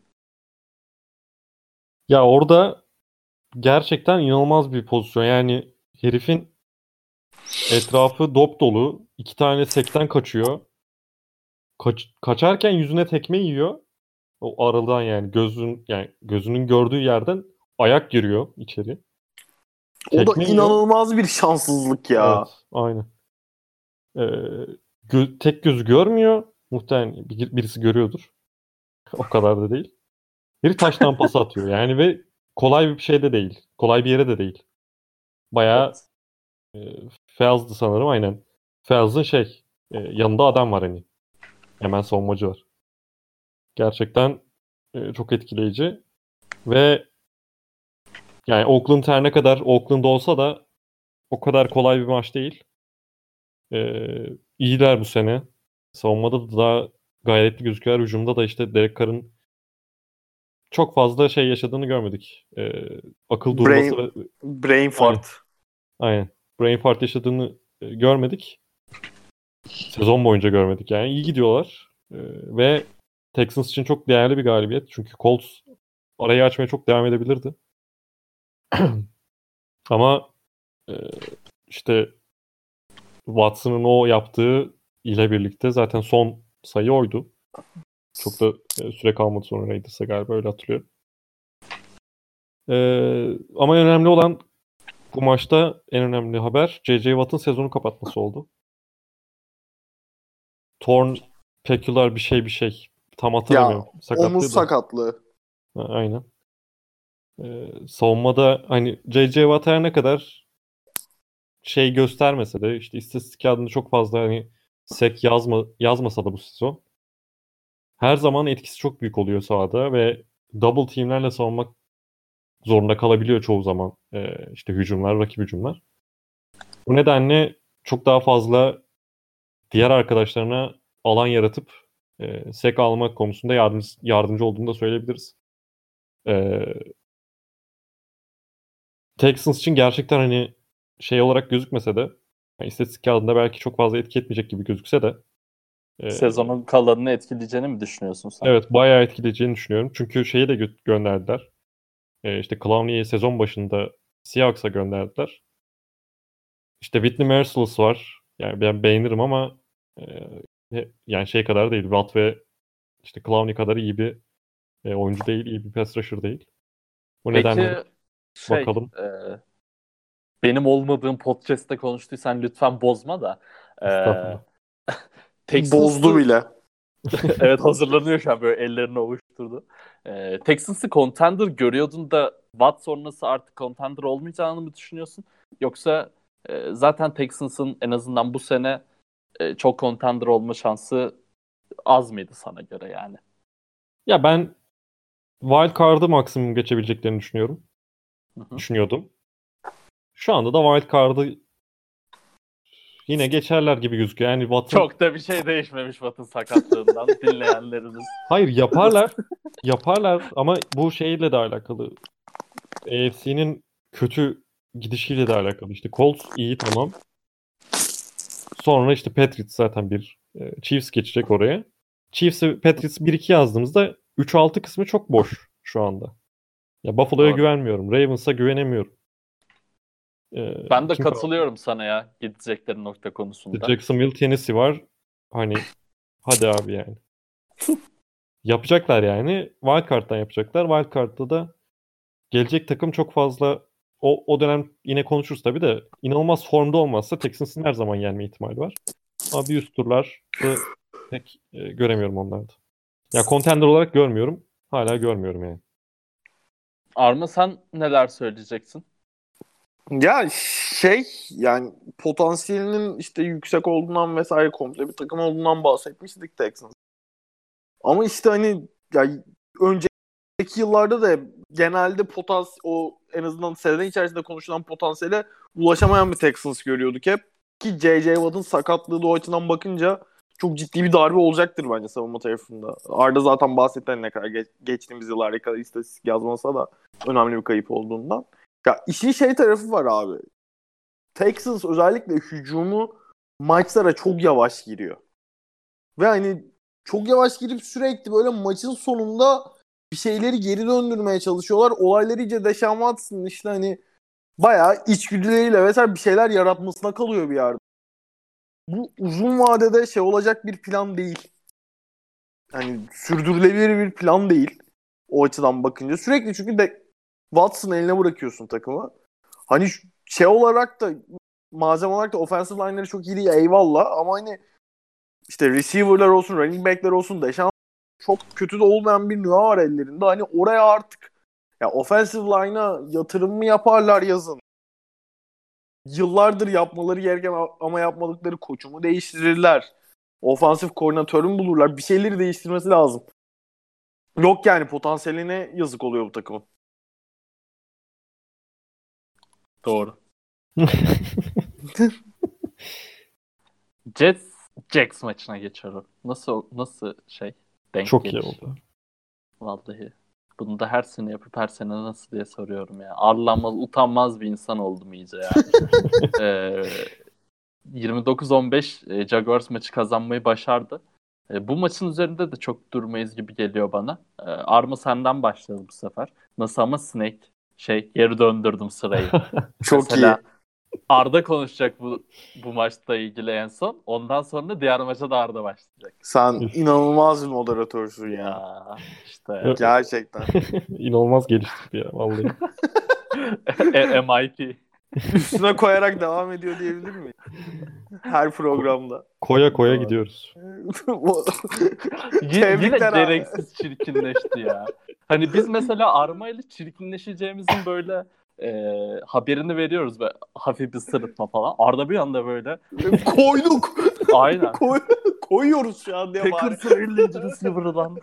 Ya orada gerçekten inanılmaz bir pozisyon. Yani herifin etrafı dop dolu. İki tane sekten kaçıyor. Kaç, kaçarken yüzüne tekme yiyor. O aradan yani gözün yani gözünün gördüğü yerden ayak giriyor içeri. O da Tekme yiyor. inanılmaz bir şanssızlık ya. Evet, aynen. Ee, gö- tek gözü görmüyor. Muhtemelen bir- birisi görüyordur. O kadar da değil. Biri taştan pas atıyor. Yani ve kolay bir şey de değil. Kolay bir yere de değil. Bayağı Evet. e, Felz'dı sanırım aynen. Felz'ın şey e, yanında adam var hani. Hemen savunmacı var. Gerçekten e, çok etkileyici. Ve yani Oakland her ne kadar Oakland olsa da o kadar kolay bir maç değil. Ee, iyiler bu sene. Savunmada da daha gayretli gözüküyorlar. Hücumda da işte Derek Carr'ın çok fazla şey yaşadığını görmedik. Ee, akıl durması ve Brain, brain aynen, fart. aynen. Brain fart yaşadığını e, görmedik. Sezon boyunca görmedik yani. İyi gidiyorlar. Ee, ve Texans için çok değerli bir galibiyet. Çünkü Colts arayı açmaya çok devam edebilirdi. Ama e, işte Watson'ın o yaptığı ile birlikte zaten son sayı oydu. Çok da e, süre kalmadı sonra Raiders'a galiba öyle hatırlıyorum. Ee, ama önemli olan bu maçta en önemli haber J J Watt'ın sezonu kapatması oldu. Torn pecular bir şey bir şey. Tam Ya hatırlamıyorum. omuz Sakatlıydı. sakatlığı. Ha, aynen. Ee, savunmada hani J J Watt her ne kadar şey göstermese de işte istatistik kağıdında çok fazla hani sek yazma, yazmasa da bu sezon her zaman etkisi çok büyük oluyor sahada ve double teamlerle savunmak zorunda kalabiliyor çoğu zaman e, işte hücumlar, rakip hücumlar. Bu nedenle çok daha fazla diğer arkadaşlarına alan yaratıp e, sek almak konusunda yardımcı, yardımcı olduğunu da söyleyebiliriz. E, Texans için gerçekten hani şey olarak gözükmese de yani istatistik kağıdında belki çok fazla etki etmeyecek gibi gözükse de e, Sezonun kalanını etkileyeceğini mi düşünüyorsun sen? evet bayağı etkileyeceğini düşünüyorum. Çünkü şeyi de gö- gönderdiler. E, işte Clowney'i sezon başında Seahawks'a gönderdiler. İşte Whitney Merciless var. Yani ben beğenirim ama e, yani şey kadar değil. Watt ve işte Clowney kadar iyi bir e, oyuncu değil. İyi bir pass rusher değil. Bu nedenle Peki şey, bakalım. e, benim olmadığım podcast'te konuştuysan lütfen bozma da. E, Estağfurullah. Bozdu Texans'ı bile. evet, hazırlanıyor şu an, böyle ellerini ovuşturdu. E, Texans'ı contender görüyordun da Watt sonrası artık contender olmayacağını mı düşünüyorsun? Yoksa e, zaten Texans'ın en azından bu sene e, çok contender olma şansı az mıydı sana göre yani? Ya ben wild card'ı maksimum geçebileceklerini düşünüyorum. Hı hı. Düşünüyordum. Şu anda da wild card'ı yine geçerler gibi gözüküyor. Yani Watt'ın Çok da bir şey değişmemiş Watt'ın sakatlığından dinleyenlerimiz. hayır yaparlar. Yaparlar ama bu şeyle de alakalı. A F C'nin kötü gidişiyle de alakalı. İşte Colts iyi tamam. Sonra işte Patriots zaten bir e, Chiefs geçecek oraya. Chiefs'e Patriots bir iki yazdığımızda üç altı kısmı çok boş şu anda. Ya Buffalo'ya Doğru. güvenmiyorum. Ravens'a güvenemiyorum. E, Ben de kim kaldı? katılıyorum sana ya gidecekleri nokta İşte konusunda. Jacksonville, Tennessee var. Hani hadi abi yani. yapacaklar yani. Wildcard'dan yapacaklar. Wildcard'da da gelecek takım çok fazla o, o dönem yine konuşuruz tabii de inanılmaz formda olmazsa Texans'ın her zaman gelme ihtimali var. Ama bir üst turlar pek e, göremiyorum onlarda. Ya contender olarak görmüyorum. Hala görmüyorum yani. Arma sen neler söyleyeceksin? Ya şey yani potansiyelinin işte yüksek olduğundan vesaire komple bir takım olduğundan bahsetmiştik Texans. Ama işte hani ya önceki yıllarda da genelde potans o en azından sezon içerisinde konuşulan potansiyele ulaşamayan bir Texans görüyorduk hep. Ki J J. Watt'ın sakatlığı da o açıdan bakınca çok ciddi bir darbe olacaktır bence savunma tarafında. Arda zaten bahsetti ne kadar geç, geçtiğimiz yıllarda kadar istatistik yazmasa da önemli bir kayıp olduğundan. Ya işin şey tarafı var abi. Texans özellikle hücumu maçlara çok yavaş giriyor. Ve hani çok yavaş girip sürekli böyle maçın sonunda bir şeyleri geri döndürmeye çalışıyorlar. Olayları iyice Deshaun Watson'ın işte hani bayağı içgüdüleriyle vesaire bir şeyler yaratmasına kalıyor bir yerde. Bu uzun vadede şey olacak bir plan değil. Hani sürdürülebilir bir plan değil. O açıdan bakınca. Sürekli çünkü de Watson'ı eline bırakıyorsun takımı. Hani şey olarak da malzeme olarak da offensive line'ları çok iyi değil eyvallah ama hani işte receiver'lar olsun, running back'ler olsun Deshaun çok kötü de olmayan bir nüva var ellerinde. Hani oraya artık ya offensive line'a yatırım mı yaparlar yazın? Yıllardır yapmaları gereken ama yapmadıkları koçu mu değiştirirler? Ofansif koordinatörü mü bulurlar? Bir şeyleri değiştirmesi lazım. Yok yani potansiyeline yazık oluyor bu takımın. Doğru. Jets Jacks maçına geçiyorum. Nasıl nasıl şey denk Çok gelir? iyi oldu. Vallahi. Bunu da her sene yapıp her sene nasıl diye soruyorum ya. Arlanmaz, utanmaz bir insan oldum iyice ya. ee, yirmi dokuz on beş e, Jaguars maçı kazanmayı başardı. E, bu maçın üzerinde de çok durmayız gibi geliyor bana. E, Arma senden başlayalım bu sefer. Nasıl ama Snake şey geri döndürdüm sırayı. Çok Mesela, iyi. Arda konuşacak bu bu maçla ilgili en son. Ondan sonra diğer maça da Arda başlayacak. Sen inanılmaz bir moderatörsün ya. Ya işte. Gerçekten. İnanılmaz geliştirdi ya vallahi. e- M I P. Üstüne koyarak devam ediyor diyebilir miyim? Her programda. Koya koya gidiyoruz. Y- Tebrikler yine abi. gereksiz çirkinleşti ya. Hani biz mesela Arma ile çirkinleşeceğimizin böyle e, haberini veriyoruz ve hafif bir sırıtma falan. Arda bir anda böyle Koyduk. aynen. Koy, koyuyoruz şu an diye bari. Packers'ın ellinci receiver'dan.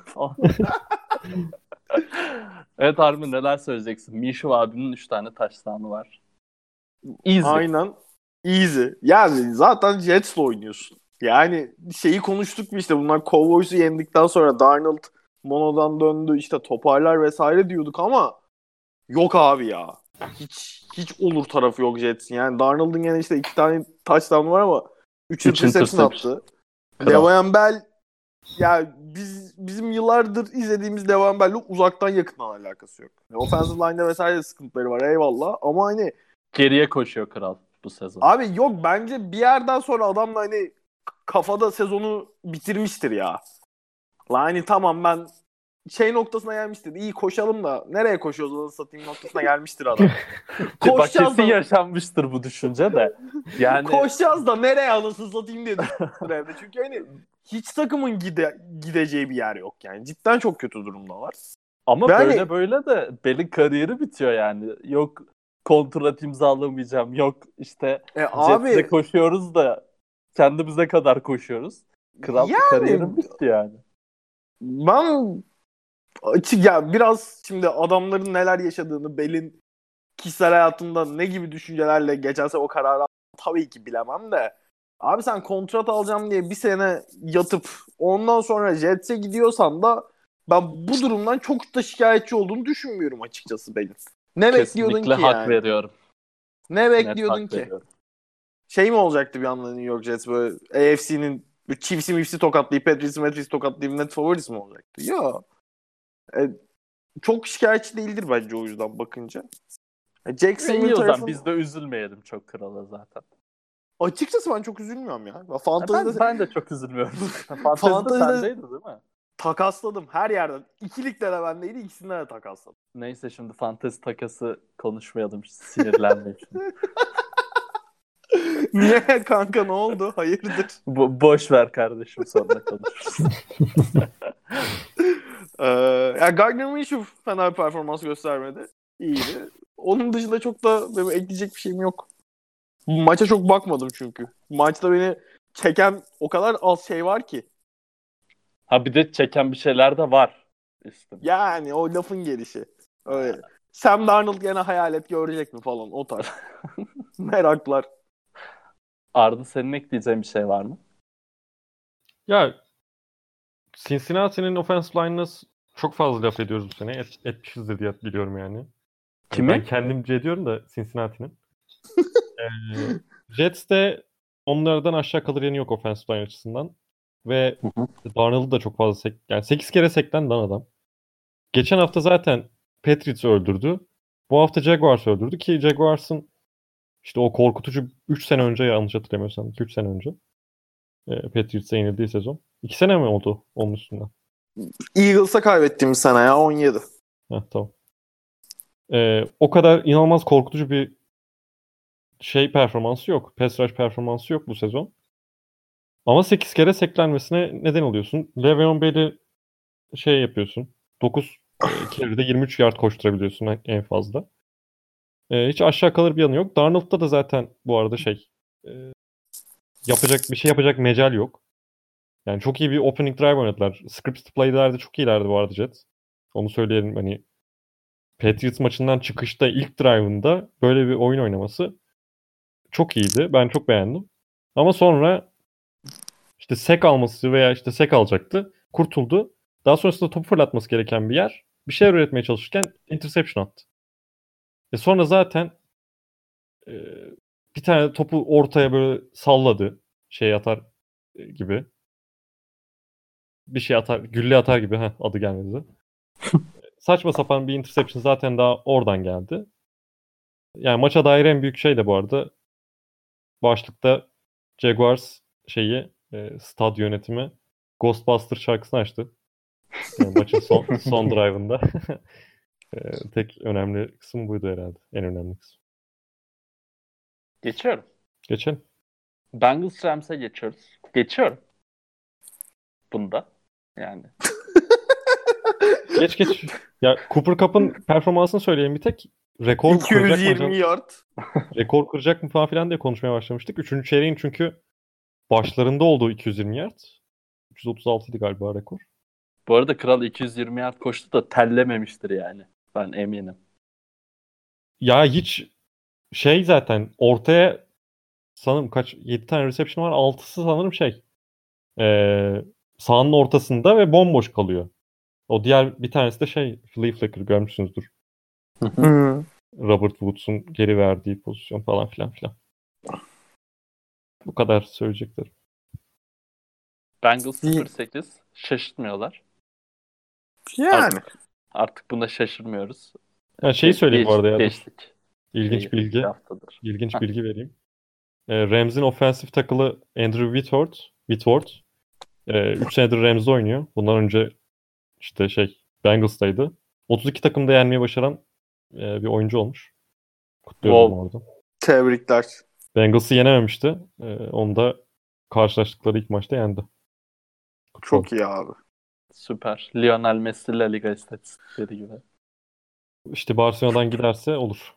Evet Armin neler söyleyeceksin? Mishu abinin üç tane touchdown'u var. Easy. Aynen. Easy. Yani zaten Jets'le oynuyorsun. Yani şeyi konuştuk mu işte bunlar Cowboys'u yendikten sonra Darnold monodan döndü işte toparlar vesaire diyorduk ama yok abi ya. Hiç hiç olur tarafı yok Jets'in. Yani Darnold'un gene işte iki tane touchdown var ama üç interception attı. Le'Veon Bell ya biz bizim yıllardır izlediğimiz Le'Veon Bell'le uzaktan yakından alakası yok. Yani offensive line'da vesaire de sıkıntıları var eyvallah ama hani geriye koşuyor kral bu sezon. Abi yok bence bir yerden sonra adamla hani kafada sezonu bitirmiştir ya. La hani tamam ben şey noktasına gelmiştir. İyi koşalım da nereye koşuyoruz onu satayım noktasına gelmiştir adam. Bak kesin yaşanmıştır bu düşünce de. Yani koşacağız da nereye anasını satayım diye düşünmüştür evde. Çünkü hani hiç takımın gide, gideceği bir yer yok yani. Cidden çok kötü durumdalar. Ama Ve böyle hani, böyle de Bell'in kariyeri bitiyor yani. Yok kontrat imzalamayacağım. Yok işte e, Jets'le abi koşuyoruz da kendimize kadar koşuyoruz. Kral yani, kariyerim bitti yani. Ben açık ya biraz şimdi adamların neler yaşadığını Bell'in kişisel hayatında ne gibi düşüncelerle geçerse o kararı tabii ki bilemem de. Abi sen kontrat alacağım diye bir sene yatıp ondan sonra Jets'e gidiyorsan da ben bu durumdan çok da şikayetçi olduğunu düşünmüyorum açıkçası benim. Ne bekliyordun Kesinlikle ki hak yani? veriyorum. Ne Net bekliyordun hak ki? veriyorum. Şey mi olacaktı bir anda New York Jets böyle A F C'nin Chiefs'i Mifs'i tokatlayıp Patriots'i Matriots'i tokatlayıp net favorisi mi olacaktı? Ya. E, çok şikayetçi değildir bence o yüzden bakınca. E, Jacksonville İyi o zaman tarafın... biz de üzülmeyelim çok krala zaten. Açıkçası ben çok üzülmüyorum ya. Ben, Fantezide... ben de çok üzülmüyorum. Fantezide Fantezide... sendeydi değil mi? takasladım her yerden. İki ligde de bendeydi, ikisinden de takasladım. Neyse şimdi fantezi takası konuşmayalım. Sinirlenmeyin şimdi. Niye kanka, ne oldu? Hayırdır? Bo- boş ver kardeşim, sonra konuşuruz. ee, yani Gardner Minshew fena bir performans göstermedi. İyiydi. Onun dışında çok da benim ekleyecek bir şeyim yok. Maça çok bakmadım çünkü. Maçta beni çeken o kadar az şey var ki. Ha bir de çeken bir şeyler de var. İşte. Yani o lafın gelişi. Öyle. Sam Darnold gene hayalet görecek mi falan, o tarz. Meraklar. Arda, senin ekleyeceğin bir şey var mı? Ya Cincinnati'nin offensive line'ına çok fazla laf ediyoruz bu sene. Et, etmişizdir diye biliyorum yani. Kimi? Ben kendimce ediyorum da Cincinnati'nin. ee, Jets de onlardan aşağı kalır yanı yok offensive line açısından. Ve Darnold'u da çok fazla sek... Yani sekiz kere seklendi lan adam. Geçen hafta zaten Patriots'ı öldürdü. Bu hafta Jaguars'ı öldürdü ki Jaguars'ın işte o korkutucu üç sene önce, yanlış hatırlamıyorsam iki üç sene önce e, Patriots'a yenildiği sezon. iki sene mi oldu onun üstünden? Eagles'a kaybettiğimiz sene ya, on yedi. Heh, tamam. Ee, o kadar inanılmaz korkutucu bir şey performansı yok. Pass rush performansı yok bu sezon. Ama sekiz kere seklenmesine neden oluyorsun. Le'Veon Bell'i şey yapıyorsun. dokuz e, kerede yirmi üç yard koşturabiliyorsun en fazla. E, hiç aşağı kalır bir yanı yok. Darnold'da da zaten bu arada şey e, yapacak bir şey yapacak mecal yok. Yani çok iyi bir opening drive oynadılar. Scripted play'lerde çok iyilerdi bu arada Jets. Onu söyleyelim, hani Patriots maçından çıkışta ilk drive'ında böyle bir oyun oynaması çok iyiydi. Ben çok beğendim. Ama sonra işte sek alması veya işte sek alacaktı. Kurtuldu. Daha sonrasında topu fırlatması gereken bir yer. Bir şeyler üretmeye çalışırken interception attı. E sonra zaten e, bir tane topu ortaya böyle salladı. Şey atar gibi. Bir şey atar, gülle atar gibi. Heh, adı gelmedi. Saçma sapan bir interception zaten daha oradan geldi. Yani maça dair en büyük şey de bu arada başlıkta Jaguars şeyi e, stad yönetimi Ghostbuster şarkısını açtı. Yani maçın son, son drive'ında. e, tek önemli kısım buydu herhalde. En önemli kısım. Geçiyorum. Geçelim. Bengals Rams'e geçiyoruz. Geçiyorum. Bunda. Yani. Geç geç. Ya Cooper Cup'ın performansını söyleyeyim bir tek. Rekor iki yüz yirmi kıracak mı? yard. Rekor kıracak mı falan filan diye konuşmaya başlamıştık. Üçüncü çeyreğin çünkü başlarında olduğu iki yüz yirmi yard. üç yüz otuz altı idi galiba rekor. Bu arada Kral iki yüz yirmi yard koştu da tellememiştir yani. Ben eminim. Ya hiç şey zaten ortaya sanırım kaç yedi tane reception var. altısı sanırım şey. Ee, sahanın ortasında ve bomboş kalıyor. O diğer bir tanesi de şey flea flicker, görmüşsünüzdür. Robert Woods'un geri verdiği pozisyon falan filan filan. Bu kadar söyleyeceklerim. Bengals sıfır sekiz. Şaşırtmıyorlar. Yani. Artık, artık buna şaşırmıyoruz. Ha, şeyi söyleyeyim bu arada ya. Geçtik. İlginç Şeyi, bilgi. haftadır. İlginç Heh. bilgi vereyim. E, Rams'in offensive tackle'ı Andrew Whitworth. Whitworth. üç e, senedir Rams'de oynuyor. Bundan önce işte şey Bengals'taydı. otuz iki takımda yenmeyi başaran e, bir oyuncu olmuş. Kutluyorum Wow. orada. Tebrikler. Bengals'ı yenememişti. E, onu da karşılaştıkları ilk maçta yendi. Kutluyorum. Çok iyi abi. Süper. Lionel Messi La Liga istatistikleri gibi. İşte Barcelona'dan giderse olur.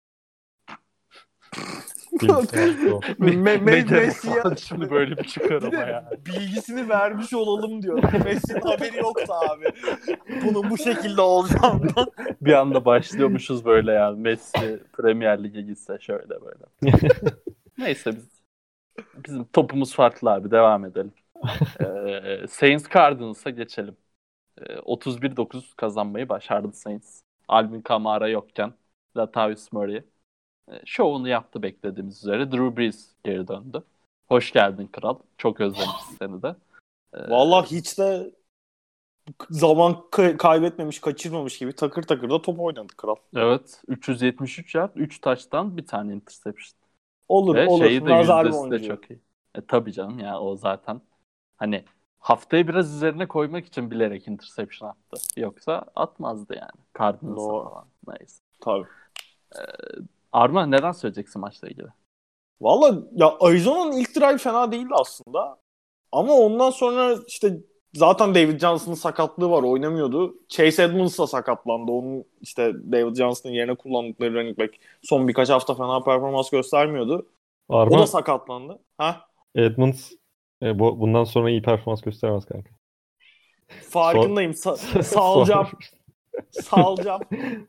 Messi'ye Şimdi böyle bir çıkarım ya. Bilgisini vermiş olalım diyor. Messi'nin haberi yoktu abi. Bunun bu şekilde olacağından. Bir anda başlıyormuşuz böyle ya. Messi Premier Lig'e gitse şöyle böyle. Neyse biz bizim topumuz farklı abi. Devam edelim. ee, Saints Cardinals'a geçelim. Ee, otuz bir dokuz kazanmayı başardı Saints. Alvin Kamara yokken Latavius Murray e, şovunu yaptı beklediğimiz üzere. Drew Brees geri döndü. Hoş geldin kral. Çok özlemişiz seni de. Ee, Vallahi hiç de zaman kay- kaybetmemiş, kaçırmamış gibi takır takır da top oynadı kral. Evet. üç yüz yetmiş üç yard, üç touchdown, bir tane interception. Olur Ve olur. şeyi de Nazar yüzdesi de boncuğu. çok iyi. E tabii canım ya, o zaten hani haftayı biraz üzerine koymak için bilerek interception attı. Yoksa atmazdı yani. Cardinals'a falan. Neyse. Tabii. Ee, Arma neden söyleyeceksin maçla ilgili? Valla ya Arizona'nın ilk drive fena değildi aslında. Ama ondan sonra işte zaten David Johnson'ın sakatlığı var. Oynamıyordu. Chase Edmonds da sakatlandı. Onun işte David Johnson'ın yerine kullandıkları running back son birkaç hafta fena performans göstermiyordu. Arma, o da sakatlandı. Ha? Edmonds e, bu, bundan sonra iyi performans gösteremez kanka. Farkındayım. Sor... Sa- salacağım. salacağım.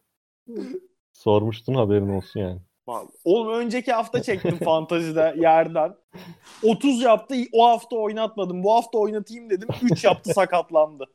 Sormuştun, haberin olsun yani. Oğlum önceki hafta çektim fantazide yerden. otuz yaptı. O hafta oynatmadım. Bu hafta oynatayım dedim. üç yaptı, sakatlandı.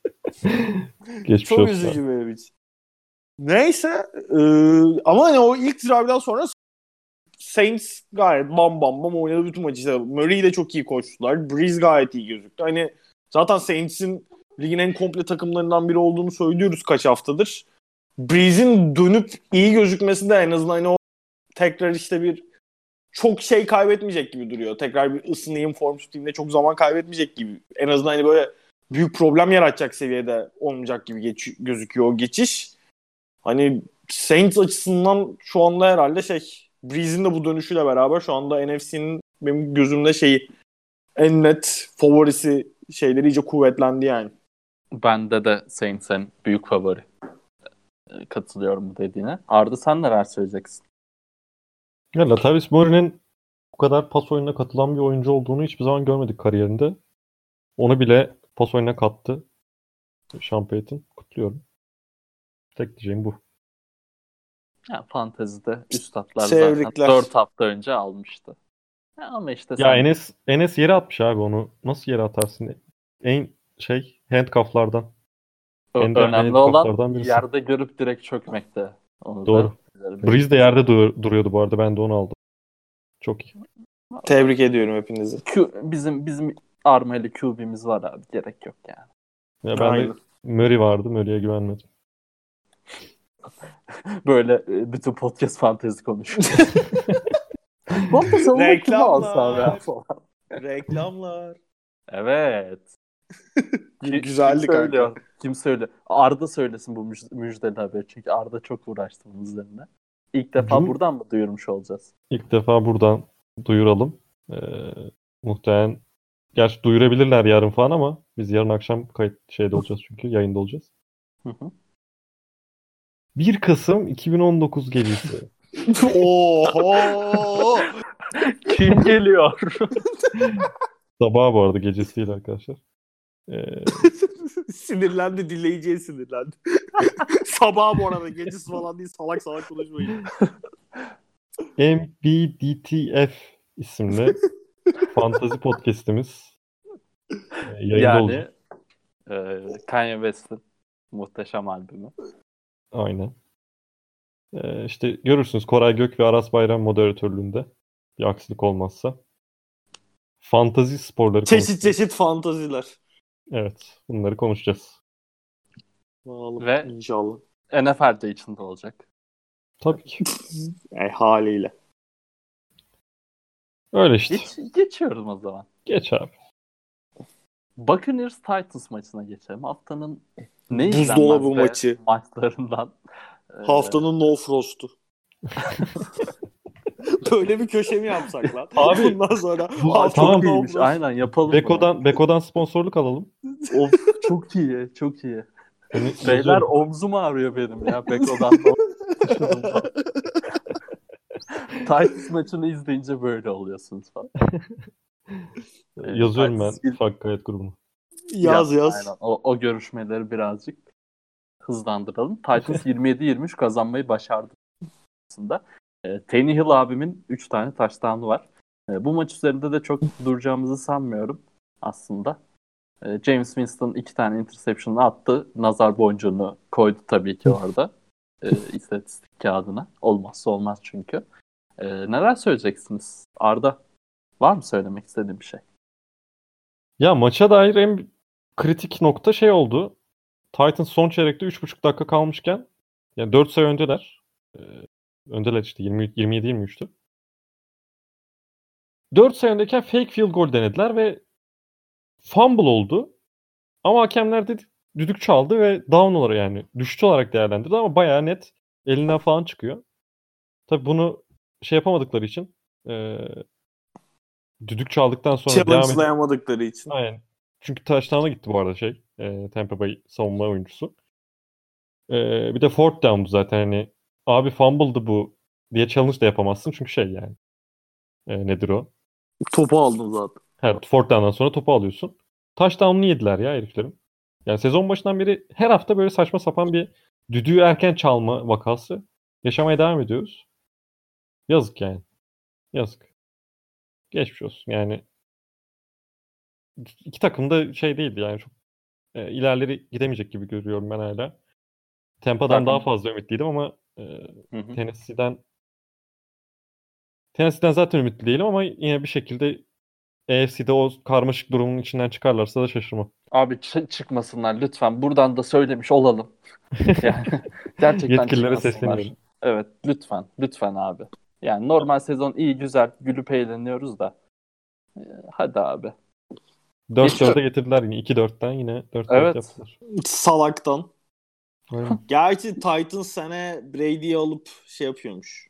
Geçmiş Çok olsun. üzücü benim için. Neyse. E, ama hani o ilk drive'dan sonra Saints gayet bam bam bam oynadı bütün maçı. İşte Murray'i de çok iyi koştular. Breeze gayet iyi gözüktü. Hani zaten Saints'in ligin en komple takımlarından biri olduğunu söylüyoruz kaç haftadır. Breeze'in dönüp iyi gözükmesi de en azından hani o tekrar işte bir çok şey kaybetmeyecek gibi duruyor. Tekrar bir ısınayım, form tutayım, çok zaman kaybetmeyecek gibi. En azından hani böyle büyük problem yaratacak seviyede olmayacak gibi geç, gözüküyor o geçiş. Hani Saints açısından şu anda herhalde şey, Breeze'in de bu dönüşüyle beraber şu anda N F C'nin benim gözümde şeyi en net favorisi şeyleri iyice kuvvetlendi yani. Bende de Saints'in büyük favori. Katılıyorum bu dediğine. Arda sen neler söyleyeceksin? Ya Latavius Murray'nin bu kadar pas oyununa katılan bir oyuncu olduğunu hiçbir zaman görmedik kariyerinde. Onu bile pas oyununa kattı. Sean Payton. Kutluyorum. Tek diyeceğim bu. Ya fantezide üstatlar Tebrikler. zaten dört hafta önce almıştı. Ya ama işte Ya sen... Enes Enes yere atmış abi onu. Nasıl yere atarsın? En şey handcufflardan. Ö- Ender önemli olan handcufflardan birisi. yerde görüp direkt çökmekte. Onu Doğru. da Breeze de yerde dur- duruyordu bu arada. Ben de onu aldım. Çok iyi. Tebrik ediyorum hepinizi. Q, bizim bizim armayla Q B'miz var abi. Gerek yok yani. Ya ben Aynen. de Murray vardı. Murray'e güvenmedim. Böyle e, bütün podcast fantezi konuşuyor. Bu hafta savunma kimi alsam ya falan. Reklamlar. Evet. Ki- Güzeldi kim kanka. söylüyor? Kim söylüyor? Arda söylesin bu müj- müjdeli haberi. Çünkü Arda çok uğraştı bunun üzerine. İlk defa Cum- buradan mı duyurmuş olacağız? İlk defa buradan duyuralım. Ee, muhtemelen gerçi duyurabilirler yarın falan ama biz yarın akşam kayıt şeyde olacağız çünkü yayında olacağız. Hı hı. bir Kasım iki bin on dokuz gecesi. Oho! Kim geliyor? Sabah bu arada, gecesi değil arkadaşlar. Ee, Sinirlendi, dinleyiciye sinirlendi. Sabah bu arada, gecesi falan değil, salak salak konuşmayın. M B D T F isimli fantazi podcast'imiz e, yayında yani olacak. e, Kanye West'in muhteşem albümü. Aynen. Ee, işte görürsünüz Koray Gök ve Aras Bayram moderatörlüğünde. Bir aksilik olmazsa. Fantazi sporları Çeşit konuşacağız. çeşit fantaziler. Evet. Bunları konuşacağız. Vallahi Ve inşallah. N F L'de içinde olacak. Tabii ki. E, haliyle. Öyle işte. Geç, geçiyorum o zaman. Geç abi. Buccaneers Titans maçına geçelim. Haftanın ne Buzdolabı izlenmez be maçı. maçlarından. Ee, Haftanın no frost'u. Böyle bir köşe mi yapsak lan? Abi, Bundan sonra bu- haftanın tamam. no iyiymiş. frost. Aynen yapalım Beko'dan Beko'dan sponsorluk alalım. bunu. Of çok iyi. Çok iyi. Hani Beyler yazıyorum. omzum ağrıyor benim ya. Beko'dan da Titans maçını izleyince böyle oluyorsunuz falan. Evet, Yazıyorum ben Titans- Fuck Gayet grubunu. Yaz yaz. Aynen. O, o görüşmeleri birazcık hızlandıralım. Titans yirmi yedi yirmi üç kazanmayı başardı aslında. E, Tannehill abimin üç tane touchdown'u var. E, bu maç üzerinde de çok duracağımızı sanmıyorum aslında. E, James Winston iki tane interception'ı attı. Nazar boncuğunu koydu tabii ki orada. E, istatistik kağıdına. Olmazsa olmaz çünkü. E, neler söyleyeceksiniz? Arda, var mı söylemek istediğin bir şey? Ya maça dair en kritik nokta şey oldu. Titans son çeyrekte üç buçuk dakika kalmışken yani dört sayı öndeler. Ee, öndeler işte yirmi, yirmi yedi yirmi üçtü. dört sayı öndeyken fake field goal denediler ve fumble oldu. Ama hakemler de düdük çaldı ve down olarak yani düştü olarak değerlendirdi ama bayağı net elinden falan çıkıyor. Tabii bunu şey yapamadıkları için e, düdük çaldıktan sonra devam edip Challenge'layamadıkları için. aynen. Çünkü touchdown'a gitti bu arada şey. E, Tampa Bay savunma oyuncusu. E, bir de fourth down'du zaten hani abi fumble'dı bu diye challenge da yapamazsın çünkü şey yani. E, nedir o? Topu aldın zaten. Evet, fourth down'dan sonra topu alıyorsun. Touchdown'unu yediler ya heriflerin. Yani sezon başından beri her hafta böyle saçma sapan bir düdüğü erken çalma vakası yaşamaya devam ediyoruz. Yazık yani. Yazık. Geçmiş olsun. Yani iki takım da şey değildi yani çok e, ilerleri gidemeyecek gibi görüyorum ben hala. Tampa'dan Zaten- daha fazla ümitliydim ama e, Hı hı. Tennessee'den Tennessee'den zaten ümitli değilim ama yine bir şekilde A F C'de o karmaşık durumun içinden çıkarlarsa da şaşırmam. Abi ç- çıkmasınlar lütfen. Buradan da söylemiş olalım. Yani gerçekten Yetkililere çıkmasınlar. sesleniyorum. Evet lütfen. Lütfen abi. Yani normal sezon iyi güzel gülüp eğleniyoruz da. Ee, Hadi abi. dört Geçiyor. dörde getirdiler yine. iki dörtten yine dört dört Evet. yaptılar. Salaktan. Aynen. Gerçi Titans sene Brady'yi alıp şey yapıyormuş.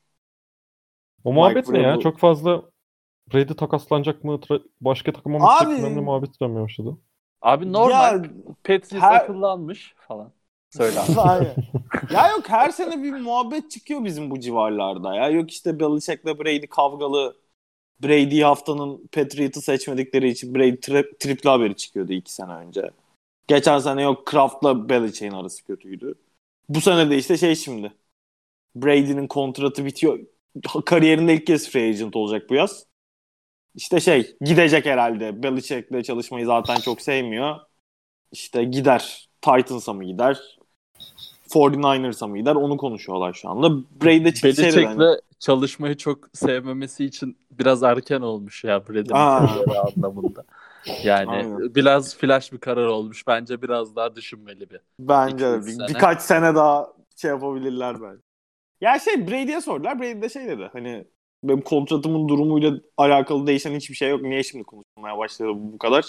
O muhabbet Mike ne ya? Vrabel. Çok fazla Brady takaslanacak mı? Tra- başka takıma mı Abi- gidecek? Bilmem ne muhabbet dönmeye başladı. Abi normal. Ya, Patriots her- akıllanmış falan. Söyle abi. Aynen. Ya yok her sene bir muhabbet çıkıyor bizim bu civarlarda ya. Yok işte Belichick'le Brady kavgalı. Brady haftanın Patriots'ı seçmedikleri için Brady tri- tripli haberi çıkıyordu iki sene önce. Geçen sene yok Kraft'la Belichick'in arası kötüydü. Bu sene de işte şey şimdi. Brady'nin kontratı bitiyor. Kariyerinde ilk kez free agent olacak bu yaz. İşte şey gidecek herhalde. Belichick'le çalışmayı zaten çok sevmiyor. İşte gider. Titans'a mı gider? kırk dokuzlar'a mı gider? Onu konuşuyorlar şu anda. Brady de çıktı şey dedi. hani, Belichick'le çalışmayı çok sevmemesi için biraz erken olmuş ya Brady'nin Aa. kariyeri anlamında. Yani Aynen. biraz flash bir karar olmuş. Bence biraz daha düşünmeli bir. Bence İki, de üç bir, sene. birkaç sene daha şey yapabilirler belki. Ya şey Brady'ye sordular. Brady de şey dedi. Hani benim kontratımın durumuyla alakalı değişen hiçbir şey yok. Niye şimdi konuşmaya başladı bu kadar?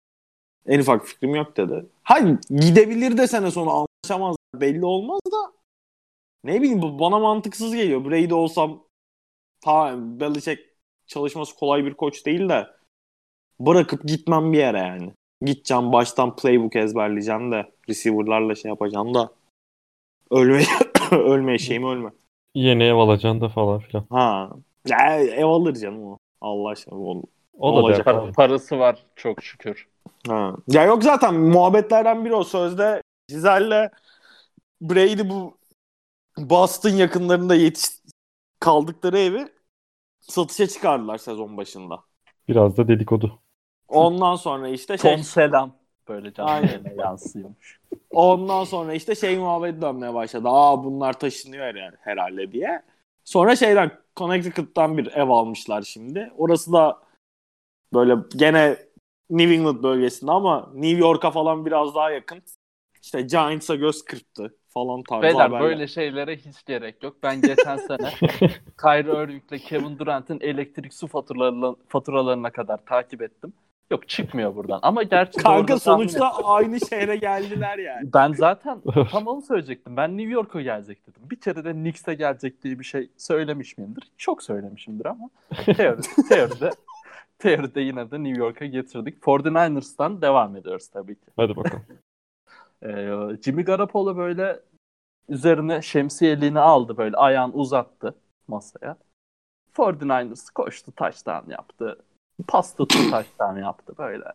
En ufak fikrim yok dedi. Hayır gidebilir de sene sonu anlaşamaz. Belli olmaz da ne bileyim bu bana mantıksız geliyor. Brady olsam tamam Belichick çalışması kolay bir koç değil de bırakıp gitmem bir yere yani. Gideceğim baştan playbook ezberleyeceğim de receiver'larla şey yapacağım da ölme ölme şeyim ölme. Yeni ev alacaksın da falan filan. Ha. Ya, ev alır canım o. Allah aşkına. O, O da olacak. dert. Para- parası var çok şükür. Ha. Ya yok zaten muhabbetlerden biri o. Sözde Gizel'le Brady bu Boston yakınlarında yetiş kaldıkları evi satışa çıkardılar sezon başında. Biraz da dedikodu. Ondan sonra işte şey Tom selam. Böyle canlı Aynen. yayına yansıyormuş. ondan sonra işte şey muhabbeti dönmeye başladı. Aa bunlar taşınıyor yani herhalde diye. Sonra şeyden Connecticut'tan bir ev almışlar şimdi. Orası da böyle gene New England bölgesinde ama New York'a falan biraz daha yakın. İşte Giants'a göz kırptı falan tarzı Beyler haberler. böyle şeylere hiç gerek yok. Ben geçen sene Kyrie Irving'le Kevin Durant'ın elektrik su faturalarına, faturalarına kadar takip ettim. Yok çıkmıyor buradan. Ama gerçi Kanka doğru da tahmin sonuçta ettim. aynı şehre geldiler yani. Ben zaten tam onu söyleyecektim. Ben New York'a gelecek dedim. Bir kere de Knicks'e gelecek diye bir şey söylemiş miyimdir? Çok söylemişimdir ama teori, teoride teoride yine de New York'a getirdik. kırk dokuzlar'dan devam ediyoruz tabii ki. Hadi bakalım. Ee, Jimmy Garoppolo böyle üzerine şemsiyeliğini aldı böyle ayağını uzattı masaya. kırk dokuzlar koştu touchdown yaptı. Pas tuttu touchdown yaptı böyle.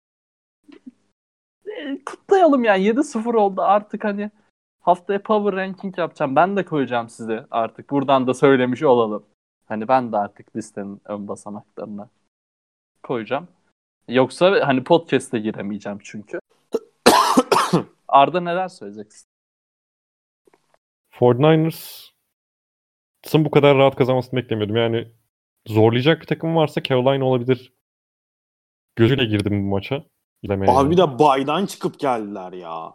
E, kutlayalım yani yedi sıfır oldu artık hani haftaya power ranking yapacağım. Ben de koyacağım size artık. Buradan da söylemiş olalım. Hani ben de artık listenin ön basamaklarına koyacağım. Yoksa hani podcast'e giremeyeceğim çünkü. Arda neler söyleyeceksin? kırk dokuzlar'ın bu kadar rahat kazanmasını beklemiyordum. Yani zorlayacak bir takım varsa Carolina olabilir. Gözüyle girdim bu maça. Bilemeye Abi bir yani. de baydan çıkıp geldiler ya.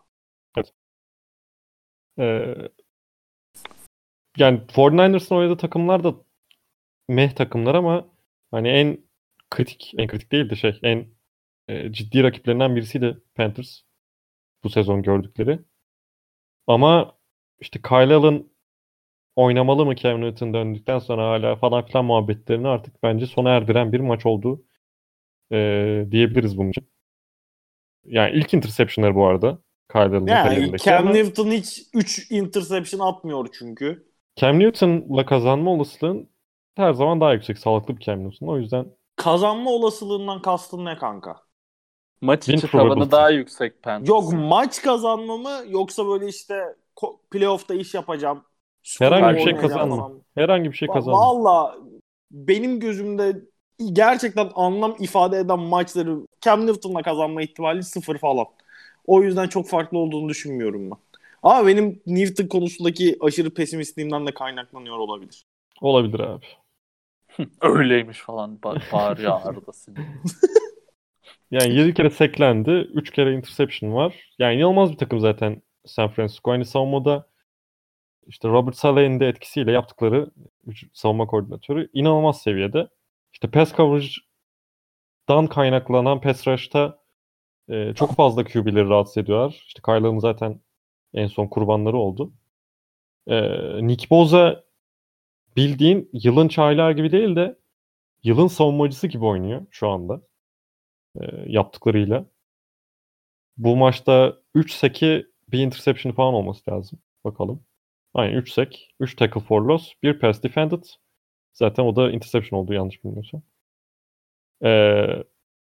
Ee, yani kırk dokuzlar'ın oynadığı takımlar da meh takımlar ama hani en kritik, en kritik değil de şey, en e, ciddi rakiplerinden birisiydi Panthers bu sezon gördükleri. Ama işte Kyle Allen oynamalı mı Cam Newton döndükten sonra hala falan filan muhabbetlerini artık bence sona erdiren bir maç oldu e, diyebiliriz bunun için. Yani ilk interception'ları bu arada Kyle Allen'ın Yani kariyerindeki Cam ama Newton hiç üç interception atmıyor çünkü. Cam Newton'la kazanma olasılığın her zaman daha yüksek. Sağlıklı bir Cam Newton. O yüzden Kazanma olasılığından kastın ne kanka? Maç Win içi tavanı probability. daha yüksek Panthers'ın. Yok maç kazanma mı yoksa böyle işte ko- playoff'ta iş yapacağım. Super Herhangi Bowl bir şey oynayacağım kazanma. falan. Herhangi bir şey Va- kazanma. Valla benim gözümde gerçekten anlam ifade eden maçları Cam Newton'la kazanma ihtimali sıfır falan. O yüzden çok farklı olduğunu düşünmüyorum ben. Ama benim Newton konusundaki aşırı pesimistliğimden de kaynaklanıyor olabilir. Olabilir abi. Öyleymiş falan ba- bağırıyor Arda sinir. Yani yedi kere seklendi. üç kere interception var. Yani inanılmaz bir takım zaten San Francisco. Aynı savunmada işte Robert Saleh'in de etkisiyle yaptıkları savunma koordinatörü inanılmaz seviyede. İşte pass coverage'dan kaynaklanan pass rush'ta e, çok fazla Q B'leri rahatsız ediyorlar. İşte Kyle Allen zaten en son kurbanları oldu. E, Nick Bosa bildiğin yılın çaylağı gibi değil de yılın savunmacısı gibi oynuyor şu anda. E, yaptıklarıyla. Bu maçta üç sack'i bir interception falan olması lazım. Bakalım. Aynen üç sack, üç tackle for loss, bir pass defended. Zaten o da interception oldu yanlış bilmiyorsam. Ee,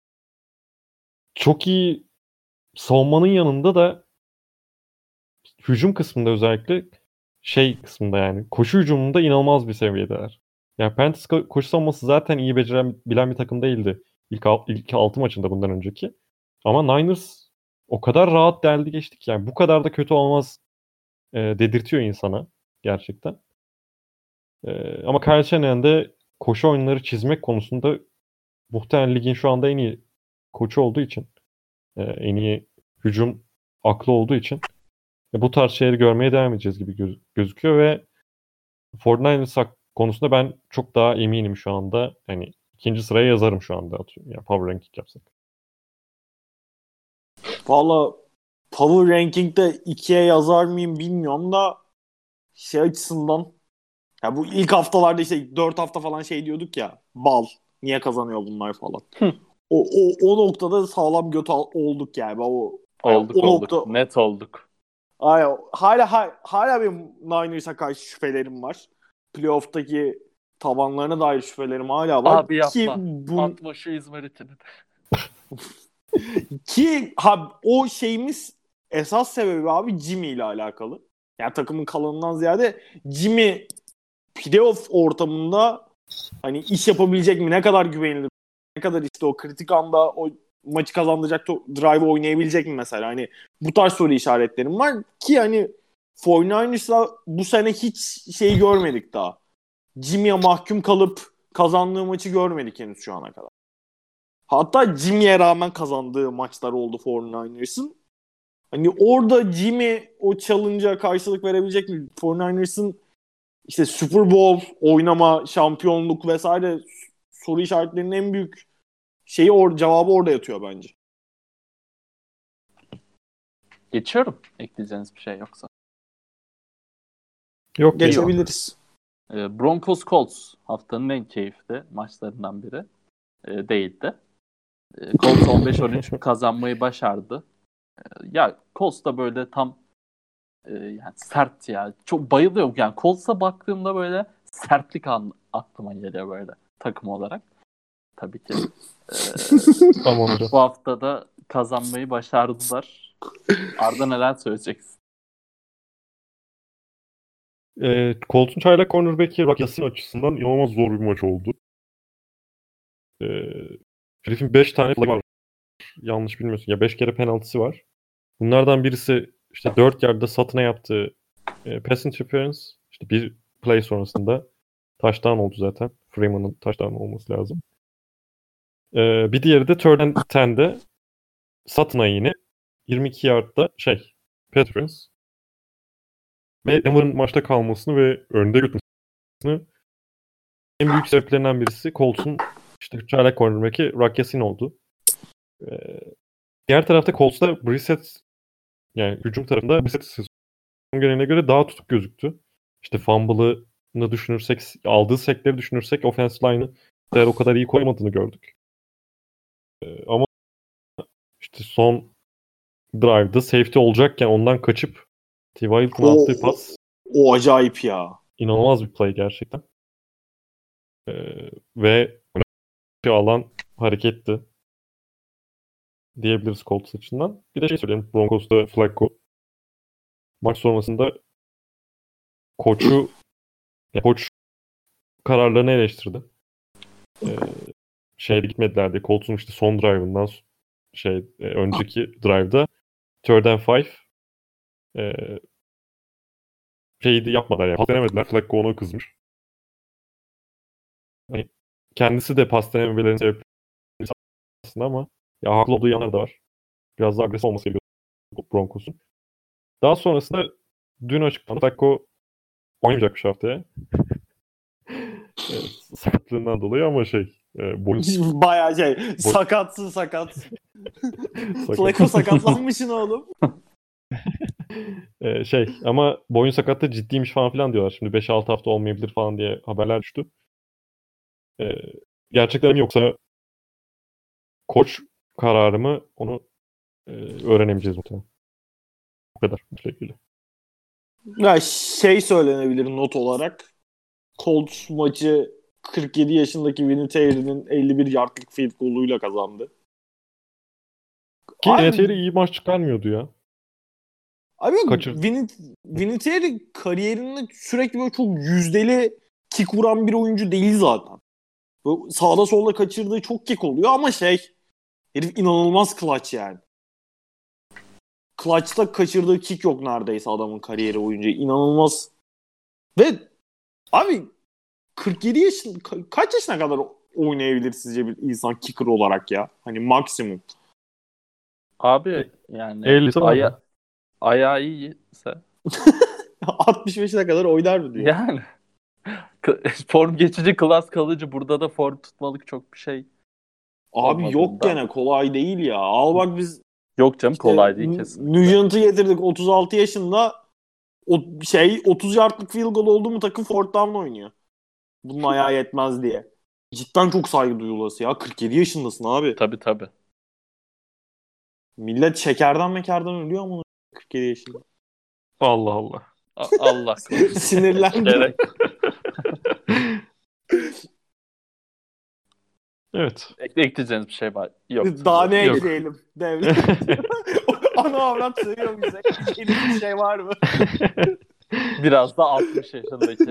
çok iyi savunmanın yanında da hücum kısmında özellikle şey kısmında yani koşu hücumunda inanılmaz bir seviyedeler. Yani Panthers ko- koşu savunması zaten iyi becerebilen bir takım değildi. İlk, al- ilk altı maçında bundan önceki. Ama Niners o kadar rahat deldi geçtik yani bu kadar da kötü olmaz e, dedirtiyor insana gerçekten. E, ama Kyle Shanahan de koşu oyunları çizmek konusunda muhtemelen ligin şu anda en iyi koçu olduğu için, e, en iyi hücum aklı olduğu için e, bu tarz şeyleri görmeye devam edeceğiz gibi göz- gözüküyor ve kırk dokuzers hak- konusunda ben çok daha eminim şu anda. Yani ikinci sıraya yazarım şu anda atıyorum. Yani power ranking yapsak. Valla Power Ranking'de ikiye yazar mıyım bilmiyorum da şey açısından ya bu ilk haftalarda işte dört hafta falan şey diyorduk ya bal niye kazanıyor bunlar falan. O, o, o noktada sağlam göt al- olduk yani. O, Olduk o olduk. nokta Net olduk. ay, hala hala, hala benim Niners'a karşı şüphelerim var. Playoff'taki tavanlarına dair şüphelerim hala var Abi ki yapma. bu Atma şu İzmarit'ini. ki ha, o şeyimiz esas sebebi abi Jimmy ile alakalı. Yani takımın kalanından ziyade Jimmy playoff ortamında hani iş yapabilecek mi? Ne kadar güvenilir? Ne kadar işte o kritik anda o maçı kazandıracak to- drive oynayabilecek mi mesela? Hani bu tarz soru işaretlerim var ki hani kırk dokuzers'la bu sene hiç şey görmedik daha. Jimmy'ye mahkum kalıp kazandığı maçı görmedik henüz şu ana kadar. Hatta Jimmy'ye rağmen kazandığı maçlar oldu kırk dokuzers'ın. Hani orada Jimmy o challenge'a karşılık verebilecek mi? kırk dokuzers'ın işte Super Bowl oynama, şampiyonluk vesaire soru işaretlerinin en büyük şeyi or cevabı orada yatıyor bence. Geçiyorum. Ekleyeceğiniz bir şey yoksa. Yok değil. Geçebiliriz. Ee, Broncos Colts haftanın en keyifli maçlarından biri ee, değildi. Ee, Colts on beş on üç kazanmayı başardı. Ee, ya Colts da böyle tam e, yani sert ya. Çok bayılıyorum. Yani Colts'a baktığımda böyle sertlik an, aklıma geliyor böyle takım olarak. Tabii ki. Ee, Tamam hocam. bu hafta da kazanmayı başardılar. Arda neler söyleyeceksin? E, Colts'un çaylak cornerback'i Rock Ya-Sin açısından inanılmaz zor bir maç oldu. E, herifin beş tane flag'ı var. Yanlış bilmiyorsun. Ya beş kere penaltısı var. Bunlardan birisi işte dört yardta Sutton'a yaptığı e, pass interference. İşte bir play sonrasında touchdown oldu zaten. Freeman'ın touchdown olması lazım. E, bir diğeri de third and ten'de Sutton'a yine yirmi iki yardta şey pass interference. Ve Denver'ın maçta kalmasını ve önde götürmesini en büyük sebeplerinden birisi Colts'un işte çaylak cornerback'i Rock Ya-Sin oldu. Ee, diğer tarafta Colts'ta Brissett, yani hücum tarafında Brissett sezon geneline göre daha tutuk gözüktü. İşte fumble'ını düşünürsek, aldığı sack'leri düşünürsek offensive line'ı eğer o kadar iyi koymadığını gördük. Ee, ama işte son drive'da safety olacakken ondan kaçıp T. Wilton'a attığı pas o acayip ya. İnanılmaz bir play gerçekten. Ee, ve önemli alan hareketti diyebiliriz Colts açısından. Bir de şey söyleyeyim. Broncos'ta Flacco maç sonrasında koçu yani koç kararlarını eleştirdi. Ee, şeyde gitmediler diye. Colts'un işte son drive'ından şey e, önceki drive'da third and five e, şeyi de yapmadılar yani. Pas denemediler. Flacco ona kızmış. Hani kendisi de pas denememelerini sebep aslında ama ya haklı olduğu yanları da var. Biraz daha agresif olması gerekiyor Broncos'un. Daha sonrasında dün açıklandı. Flacco oynamayacakmış haftaya. Evet, sakatlığından dolayı ama şey e, boyun Bayağı şey boy... sakatsın sakat. Flacco sakatlanmışsın oğlum. e, şey ama boyun sakatlığı ciddiymiş falan filan diyorlar. Şimdi beş altı hafta olmayabilir falan diye haberler düştü. E, gerçekten mi yoksa koç kararı mı onu e, öğrenemeyeceğiz muhtemelen. Bu kadar ilgili. Ya şey söylenebilir not olarak. Colts maçı kırk yedi yaşındaki Vinatieri'nin elli bir yardlık field goal'uyla kazandı. Ki Vinatieri iyi maç çıkarmıyordu ya. Abi Vinatieri kariyerinde sürekli böyle çok yüzdeli kick vuran bir oyuncu değil zaten. Böyle sağda solda kaçırdığı çok kick oluyor ama şey herif inanılmaz clutch yani. Clutch'ta kaçırdığı kick yok neredeyse adamın kariyeri boyunca. İnanılmaz. Ve abi kırk yedi yaşın ka- kaç yaşına kadar oynayabilir sizce bir insan kicker olarak ya? Hani maksimum. Abi yani elli aya- ayağı iyiyse altmış beşine kadar oynar mı diyor. yani form geçici, klas kalıcı. Burada da form tutmalık çok bir şey. Abi yok gene kolay değil ya. Al bak biz yok canım işte kolay değil kesinlikle. Nugent'ı getirdik otuz altı yaşında. O şey otuz yardlık field goal oldu mu takım fourth down oynuyor. Bunun ayağı yetmez diye. Cidden çok saygı duyulası ya. kırk yedi yaşındasın abi. Tabii tabii. Millet şekerden mekerden ölüyor ama kırk yedi yaşında. Allah Allah. A- Allah korusun. Sinirlendim. Evet. Ek- ekleyeceğiniz bir şey var. Yok. Daha ne Yok. ekleyelim? Devlet. Ana avrat söylüyor bize. Yeni bir şey var mı? Biraz da altmış yaşındaki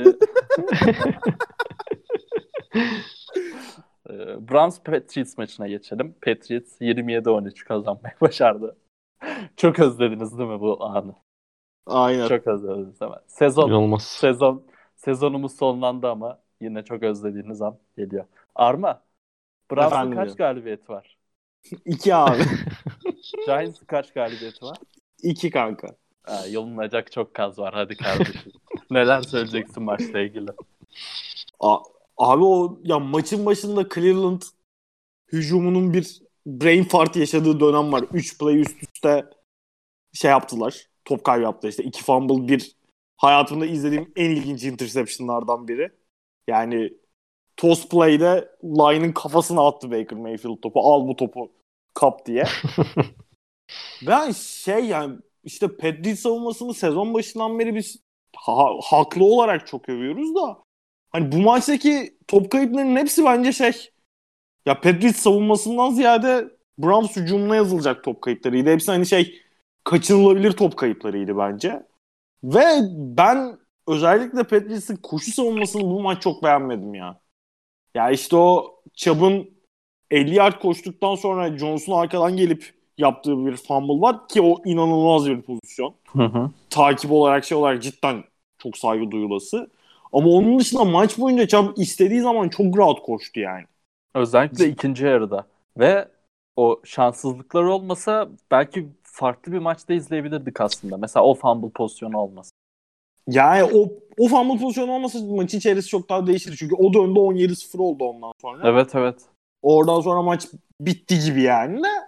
Browns Patriots maçına geçelim. Patriots yirmi yedi on üç kazanmayı başardı. Çok özlediniz değil mi bu anı? Aynen. Çok özlediniz değil mi? Sezon, İnanılmaz. sezon, sezonumuz sonlandı ama yine çok özlediğiniz an geliyor. Arma, Browns'ın kaç galibiyeti var? İki abi. Giants'ın kaç galibiyeti var? İki kanka. Ha, yolunacak çok kaz var. Hadi kardeşim. Neler söyleyeceksin maçla ilgili? A- abi o ya maçın başında Cleveland hücumunun bir brain fart yaşadığı dönem var. üç play üst üste şey yaptılar. Top kaybı yaptılar. İşte iki fumble, bir hayatımda izlediğim en ilginç interceptionlardan biri. Yani toss play'de line'ın kafasına attı Baker Mayfield topu. Al bu topu kap diye. Ben şey yani işte Patriots savunmasını sezon başından beri biz ha- haklı olarak çok övüyoruz da hani bu maçtaki top kayıplarının hepsi bence şey ya Patriots savunmasından ziyade Browns hücumuna yazılacak top kayıplarıydı. Hepsi hani şey kaçınılabilir top kayıplarıydı bence. Ve ben özellikle Patriots'ın koşu savunmasını bu maç çok beğenmedim ya. Ya işte o Chubb'ın elli yard koştuktan sonra Jones'un arkadan gelip yaptığı bir fumble var ki o inanılmaz bir pozisyon. Hı hı. Takip olarak şey olarak cidden çok saygı duyulası. Ama onun dışında maç boyunca Chubb istediği zaman çok rahat koştu yani. Özellikle ikinci yarıda. Ve o şanssızlıklar olmasa belki farklı bir maçta izleyebilirdik aslında. Mesela o fumble pozisyonu olmasa. Yani o o fumble pozisyonu olmasa maçın içerisi çok daha değişir. Çünkü o döndü on yedi sıfır oldu ondan sonra. Evet evet. Oradan sonra maç bitti gibi yani de.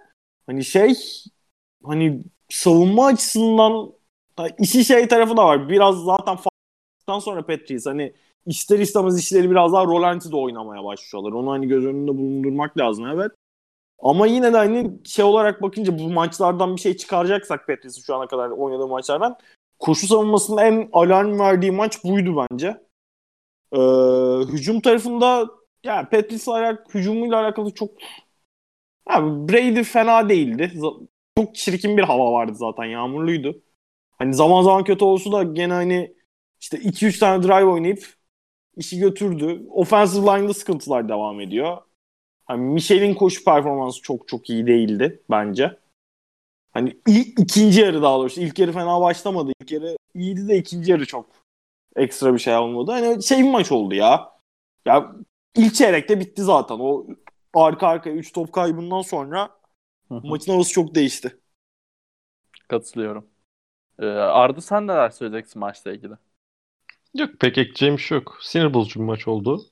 Hani şey hani savunma açısından işi şey tarafı da var. Biraz zaten farktan sonra Patriots hani ister istemez işleri biraz daha Rolanti'de oynamaya başlıyorlar. Onu hani göz önünde bulundurmak lazım, evet. Ama yine de hani şey olarak bakınca bu maçlardan bir şey çıkaracaksak Patriots'ın şu ana kadar oynadığı maçlardan koşu savunmasının en alarm verdiği maç buydu bence. Ee, hücum tarafında yani Patriots'la hücumuyla alakalı çok abi Brady fena değildi. Çok çirkin bir hava vardı zaten. Yağmurluydu. Hani zaman zaman kötü olsa da gene hani işte iki üç tane drive oynayıp işi götürdü. Offensive line'da sıkıntılar devam ediyor. Hani Michel'in koşu performansı çok çok iyi değildi bence. Hani ilk, ikinci yarı daha doğrusu. İlk yarı fena başlamadı. İlk yarı iyiydi de ikinci yarı çok ekstra bir şey olmadı. Hani şey bir maç oldu ya. Ya ilk çeyrekte bitti zaten. O arka arkaya üç top kaybından sonra Hı hı. maçın havası çok değişti. Katılıyorum. Ee, Arda sen neler söyleyeceksin maçla ilgili? Yok pek ekleyeceğim bir şey yok. Sinir bozucu bir maç oldu.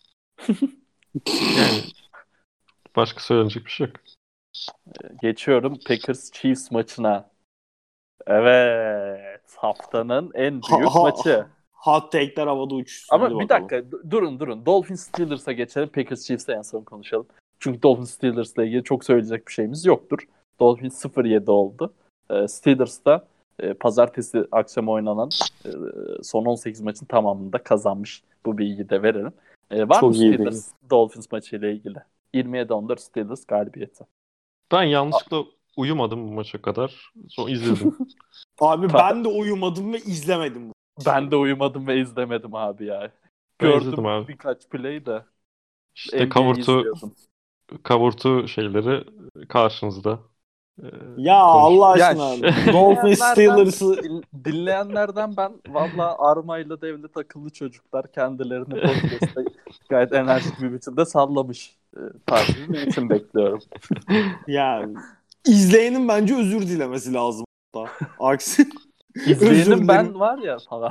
Yani başka söylenecek bir şey yok. Geçiyorum Packers Chiefs maçına. Evet. Haftanın en Ha, büyük ha, maçı. hot take'ler havada uçuşsun. Hadi Ama bir bakalım. dakika du- durun durun. Dolphins Steelers'a geçelim. Packers Chiefs'e en son konuşalım. Çünkü Dolphins Steelers'la ilgili çok söyleyecek bir şeyimiz yoktur. Dolphins sıfır yedi oldu. Ee, Steelers'da e, pazartesi akşamı oynanan e, son on sekiz maçın tamamında kazanmış. Bu bilgiyi de verelim. E, var Çok mı iyi Steelers Dolphins maçıyla ilgili? yirmi yedi on dört Steelers galibiyeti. Ben yanlışlıkla uyumadım bu maça kadar. Sonra izledim. Abi ben de uyumadım ve izlemedim. Ben de uyumadım ve izlemedim abi ya. Ben Gördüm izledim abi. birkaç play de. İşte N B A'yi kavurtu, izliyordum. kavurtu şeyleri karşınızda. Ee, Ya konuş. Allah Ya aşkına. şu- Dolphins dinleyenlerden, Steelers'ı din- dinleyenlerden ben valla Armayla Devlet akıllı çocuklar kendilerini podcast'te gayet enerjik bir biçimde sallamış e, tarzı bir eğitim bekliyorum. ya izleyenin bence özür dilemesi lazım. Aksi özür İzleyenim dilerim. ben var ya falan.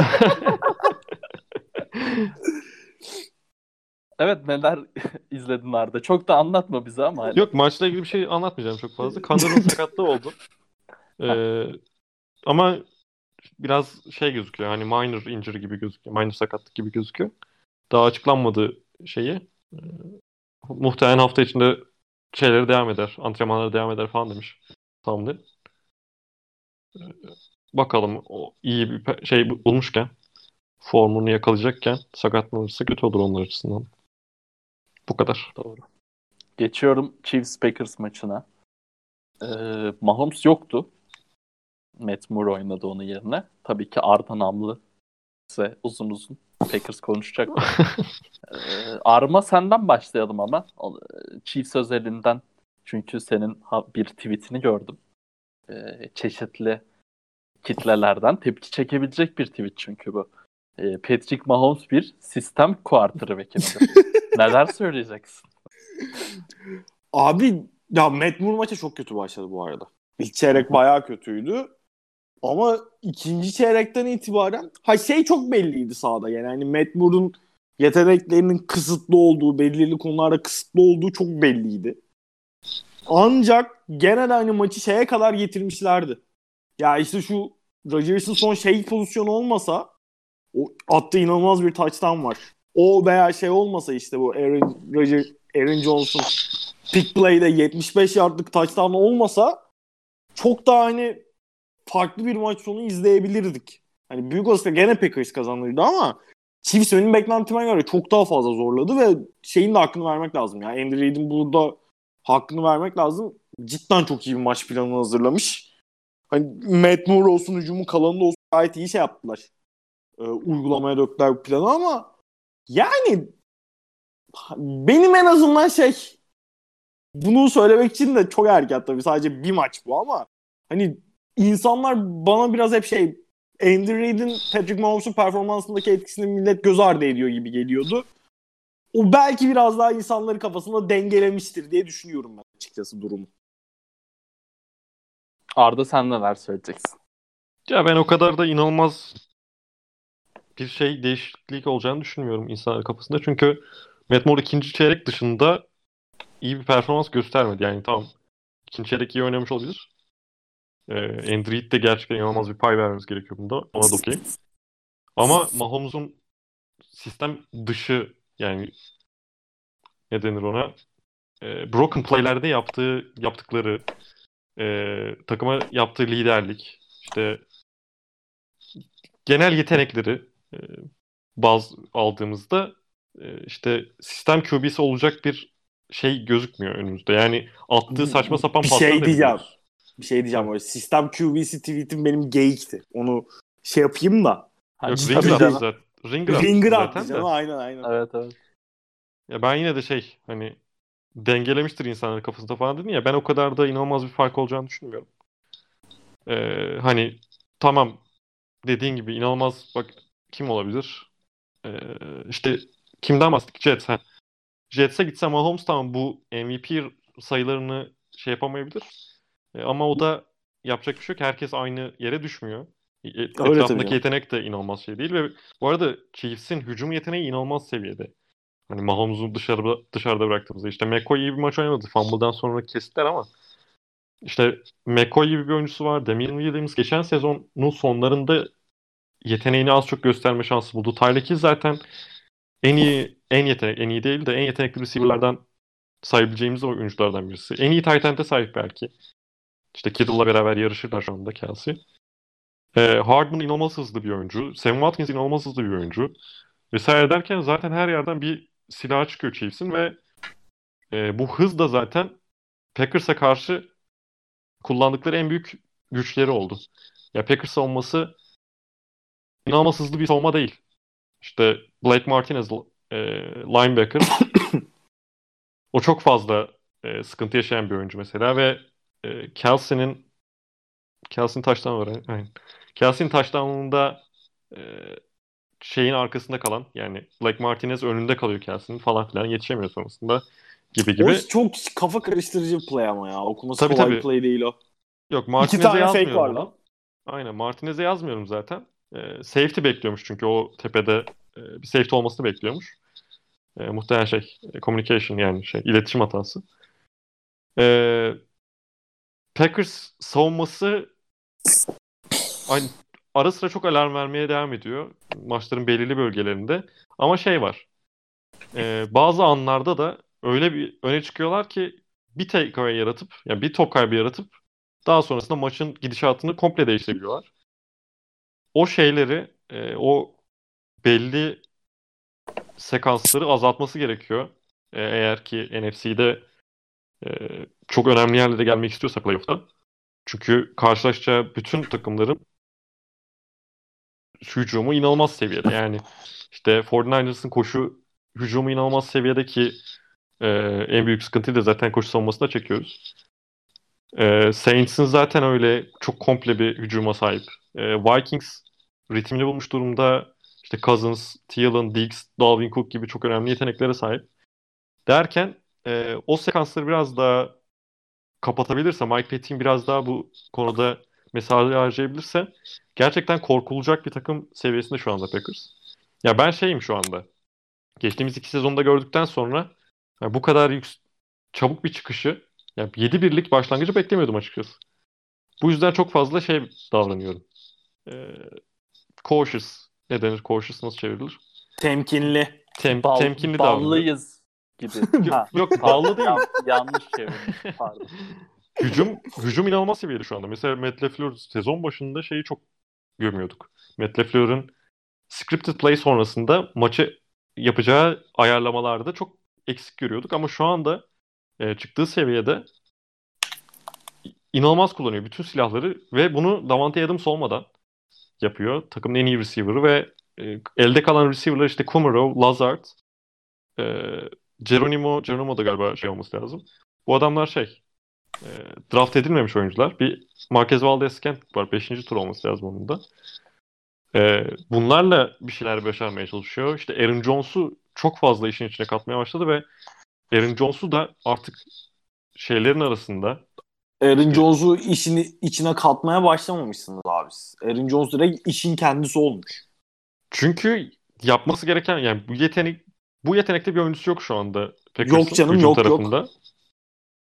Evet neler izledin Arda? Çok da anlatma bize ama hani. Yok maçla ilgili bir şey anlatmayacağım çok fazla. Kandar'ın sakatlığı oldu. Ee, ama biraz şey gözüküyor. Hani minor injury gibi gözüküyor. Minor sakatlık gibi gözüküyor. Daha açıklanmadı şeyi. Ee, muhtemelen hafta içinde şeyleri devam eder. Antrenmanları devam eder falan demiş. Tamam de. Ee, bakalım o iyi bir pe- şey bulmuşken formunu yakalayacakken sakatlanırsa kötü olur onlar açısından. Bu kadar. Doğru. Geçiyorum Chiefs Packers maçına. Ee, Mahomes yoktu. Matt Moore oynadı onun yerine. Tabii ki Arda Namlı ise uzun uzun Packers konuşacak. Ee, Arma senden başlayalım ama. O, e, Chiefs özelinden. Çünkü senin ha- bir tweetini gördüm. Ee, çeşitli kitlelerden tepki çekebilecek bir tweet çünkü bu. Ee, Patrick Mahomes bir sistem quarterback'idir. Neler söyleyeceksin? Abi ya Matt Moore maça çok kötü başladı bu arada. İlk çeyrek bayağı kötüydü. Ama ikinci çeyrekten itibaren ha şey çok belliydi sahada. Yani hani Matt Moore'un yeteneklerinin kısıtlı olduğu, belirli konularda kısıtlı olduğu çok belliydi. Ancak gene de hani maçı şeye kadar getirmişlerdi. Ya işte şu Rodgers'ın son şey pozisyonu olmasa o attığı inanılmaz bir touchdown var. O veya şey olmasa işte bu Aaron, Rodgers, Aaron Jones'un pick play'de yetmiş beş yardlık touchdown olmasa çok daha hani farklı bir maç sonu izleyebilirdik. Hani büyük olasılıkla gene Packers kazanırdı ama Chiefs benim beklentime göre çok daha fazla zorladı ve şeyin de hakkını vermek lazım ya. Andy Reid'in burada hakkını vermek lazım. Cidden çok iyi bir maç planı hazırlamış. Hani Matt Moore olsun, hücumun kalanında olsun gayet iyi şey yaptılar. Ee, uygulamaya döktüler bu planı ama yani benim en azından şey bunu söylemek için de çok erken tabii. Sadece bir maç bu ama hani insanlar bana biraz hep şey Andy Reid'in Patrick Mahomes'un performansındaki etkisini millet göz ardı ediyor gibi geliyordu. O belki biraz daha insanların kafasında dengelemiştir diye düşünüyorum ben açıkçası durumu. Arda sen neler söyleyeceksin? Ya ben o kadar da inanılmaz bir şey değişiklik olacağını düşünmüyorum insanlar kafasında. Çünkü Matt Moore ikinci çeyrek dışında iyi bir performans göstermedi. Yani tamam ikinci çeyrek iyi oynamış olabilir. Ee, Andrew Reid de gerçekten inanılmaz bir pay vermemiz gerekiyor bunda. Ona da okey. Ama Mahomes'un sistem dışı yani ne denir ona? Ee, broken play'lerde yaptığı yaptıkları e, takıma yaptığı liderlik, işte genel yetenekleri e, baz aldığımızda e, işte sistem Q B'si olacak bir şey gözükmüyor önümüzde. Yani attığı saçma sapan Bir paslar şey da diyeceğim. biliyoruz. Bir şey diyeceğim. Hı. Öyle. Sistem Q B'si tweetim benim geyikti. Onu şey yapayım da. Ha, Yok, tabii Ringer attı canım. zaten. Ringer attı Ringer zaten attı de. canım. Aynen aynen. Evet evet. Ya ben yine de şey hani dengelemiştir insanların kafasında falan dedin ya ben o kadar da inanılmaz bir fark olacağını düşünmüyorum. Ee, hani tamam dediğin gibi inanılmaz bak kim olabilir? Ee, işte kimden bahsettik? Jets. Ha. Jets'e gitse Mahomes tamam bu M V P sayılarını şey yapamayabilir. Ee, ama o da yapacak bir şey yok. Herkes aynı yere düşmüyor. E- Öyle tabii Etrafındaki canım. yetenek de inanılmaz şey değil ve bu arada Chiefs'in hücum yeteneği inanılmaz seviyede. Hani Mahomes'u dışarıda, dışarıda bıraktığımızda işte McCoy iyi bir maç oynamadı. Fumble'dan sonra kestiler ama işte McCoy gibi bir oyuncusu var. Damian Williams geçen sezonun sonlarında yeteneğini az çok gösterme şansı buldu. Tyreek Hill zaten en iyi, en yetenek, en iyi değil de en yetenekli receiver'lardan sayabileceğimiz oyunculardan birisi. En iyi tight end'e sahip belki. İşte Kittle'la beraber yarışırlar şu anda Kelsey. Ee, Hardman inanılmaz hızlı bir oyuncu. Sam Watkins inanılmaz hızlı bir oyuncu. Vesaire derken zaten her yerden bir silah çıkıyor Chiefs'in ve e, bu hız da zaten Packers'a karşı kullandıkları en büyük güçleri oldu. Ya Packers savunması inanılmaz hızlı bir savunma değil. İşte Blake Martinez e, linebacker o çok fazla e, sıkıntı yaşayan bir oyuncu mesela ve e, Kelsey'nin Kelsey'nin taştan var. Aynen. Kelsey'nin taştanında e, şeyin arkasında kalan yani Blake Martinez önünde kalıyor Kelsey'nin falan filan yetişemiyor sonrasında gibi O gibi. çok kafa karıştırıcı bir play ama ya. Okuması Tabii kolay bir tabii. play değil o. Yok İki Martinez'e tane fake yazmıyorum var lan. onu. Aynen Martinez'e yazmıyorum zaten. Ee, safety bekliyormuş çünkü o tepede e, bir safety olmasını bekliyormuş. E, muhtemelen şey e, communication yani şey iletişim hatası. E, Packers savunması aynı, ara sıra çok alarm vermeye devam ediyor. Maçların belirli bölgelerinde. Ama şey var. e, bazı anlarda da öyle bir öne çıkıyorlar ki bir takeaway yaratıp yani bir top kaybı yaratıp daha sonrasında maçın gidişatını komple değiştirebiliyorlar. O şeyleri e, o belli sekansları azaltması gerekiyor. E, eğer ki N F C'de e, çok önemli yerlere gelmek istiyorsa playoff'ta. Çünkü karşılaşacağı bütün takımların hücumu inanılmaz seviyede. Yani işte kırk dokuzların koşu hücumu inanılmaz seviyede ki e, en büyük sıkıntıyı da zaten koşu savunmasında çekiyoruz. E, Saints'in zaten öyle çok komple bir hücuma sahip. E, Vikings ritmini bulmuş durumda. İşte Cousins, Thielen, Diggs, Dalvin Cook gibi çok önemli yeteneklere sahip. Derken e, o sekansları biraz daha kapatabilirse, Mike Pettin biraz daha bu konuda mesai harcayabilirse gerçekten korkulacak bir takım seviyesinde şu anda Packers. Ya ben şeyim şu anda. Geçtiğimiz iki sezonda gördükten sonra ya bu kadar yük- çabuk bir çıkışı ya yedi birlik başlangıcı beklemiyordum açıkçası. Bu yüzden çok fazla şey davranıyorum. Ee, cautious. Ne denir? Cautious nasıl çevrilir? Temkinli. Tem, Bal, temkinli davranıyorum. ballıyız gibi. Yok, Ha, yok pardon, ballı değil. yan- yanlış çevirdim. Pardon. Hücum hücum inanılmaz seviyeli şu anda. Mesela Matt LaFleur sezon başında şeyi çok gömüyorduk. Matt LaFleur'ın scripted play sonrasında maçı yapacağı ayarlamalarda çok eksik görüyorduk ama şu anda e, çıktığı seviyede inanılmaz kullanıyor bütün silahları ve bunu Davante Adams olmadan yapıyor. Takımın en iyi receiver'ı ve e, elde kalan receiver'lar işte Kumerow, Lazard, e, Geronimo, Geronimo da galiba şey olması lazım. Bu adamlar şey e, draft edilmemiş oyuncular. Bir Marquez Valdez-Scantling var. Beşinci tur olması lazım onun da. E, bunlarla bir şeyler başarmaya çalışıyor. İşte Aaron Jones'u çok fazla işin içine katmaya başladı ve Aaron Jones'u da artık şeylerin arasında Aaron işte Jones'u işini içine katmaya başlamamışsınız abi siz. Aaron Jones direkt işin kendisi olmuş. çünkü yapması gereken yani bu yetenek bu yetenekte bir oyuncusu yok şu anda Yok Packers'ın canım hücum yok yok. tarafında.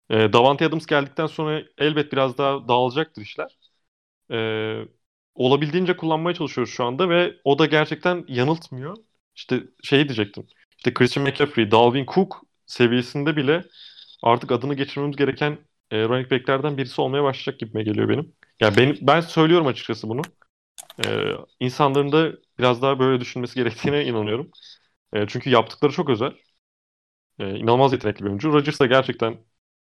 E, Davante Adams geldikten sonra elbet biraz daha dağılacaktır işler. E, olabildiğince kullanmaya çalışıyoruz şu anda ve o da gerçekten yanıltmıyor. İşte şey diyecektim. İşte Christian McCaffrey, Dalvin Cook seviyesinde bile artık adını geçirmemiz gereken e, running back'lerden birisi olmaya başlayacak gibime geliyor benim. Yani benim, ben söylüyorum açıkçası bunu. E, insanların da biraz daha böyle düşünmesi gerektiğine inanıyorum. E, çünkü yaptıkları çok özel. E, inanılmaz yetenekli bir oyuncu. Rodgers da gerçekten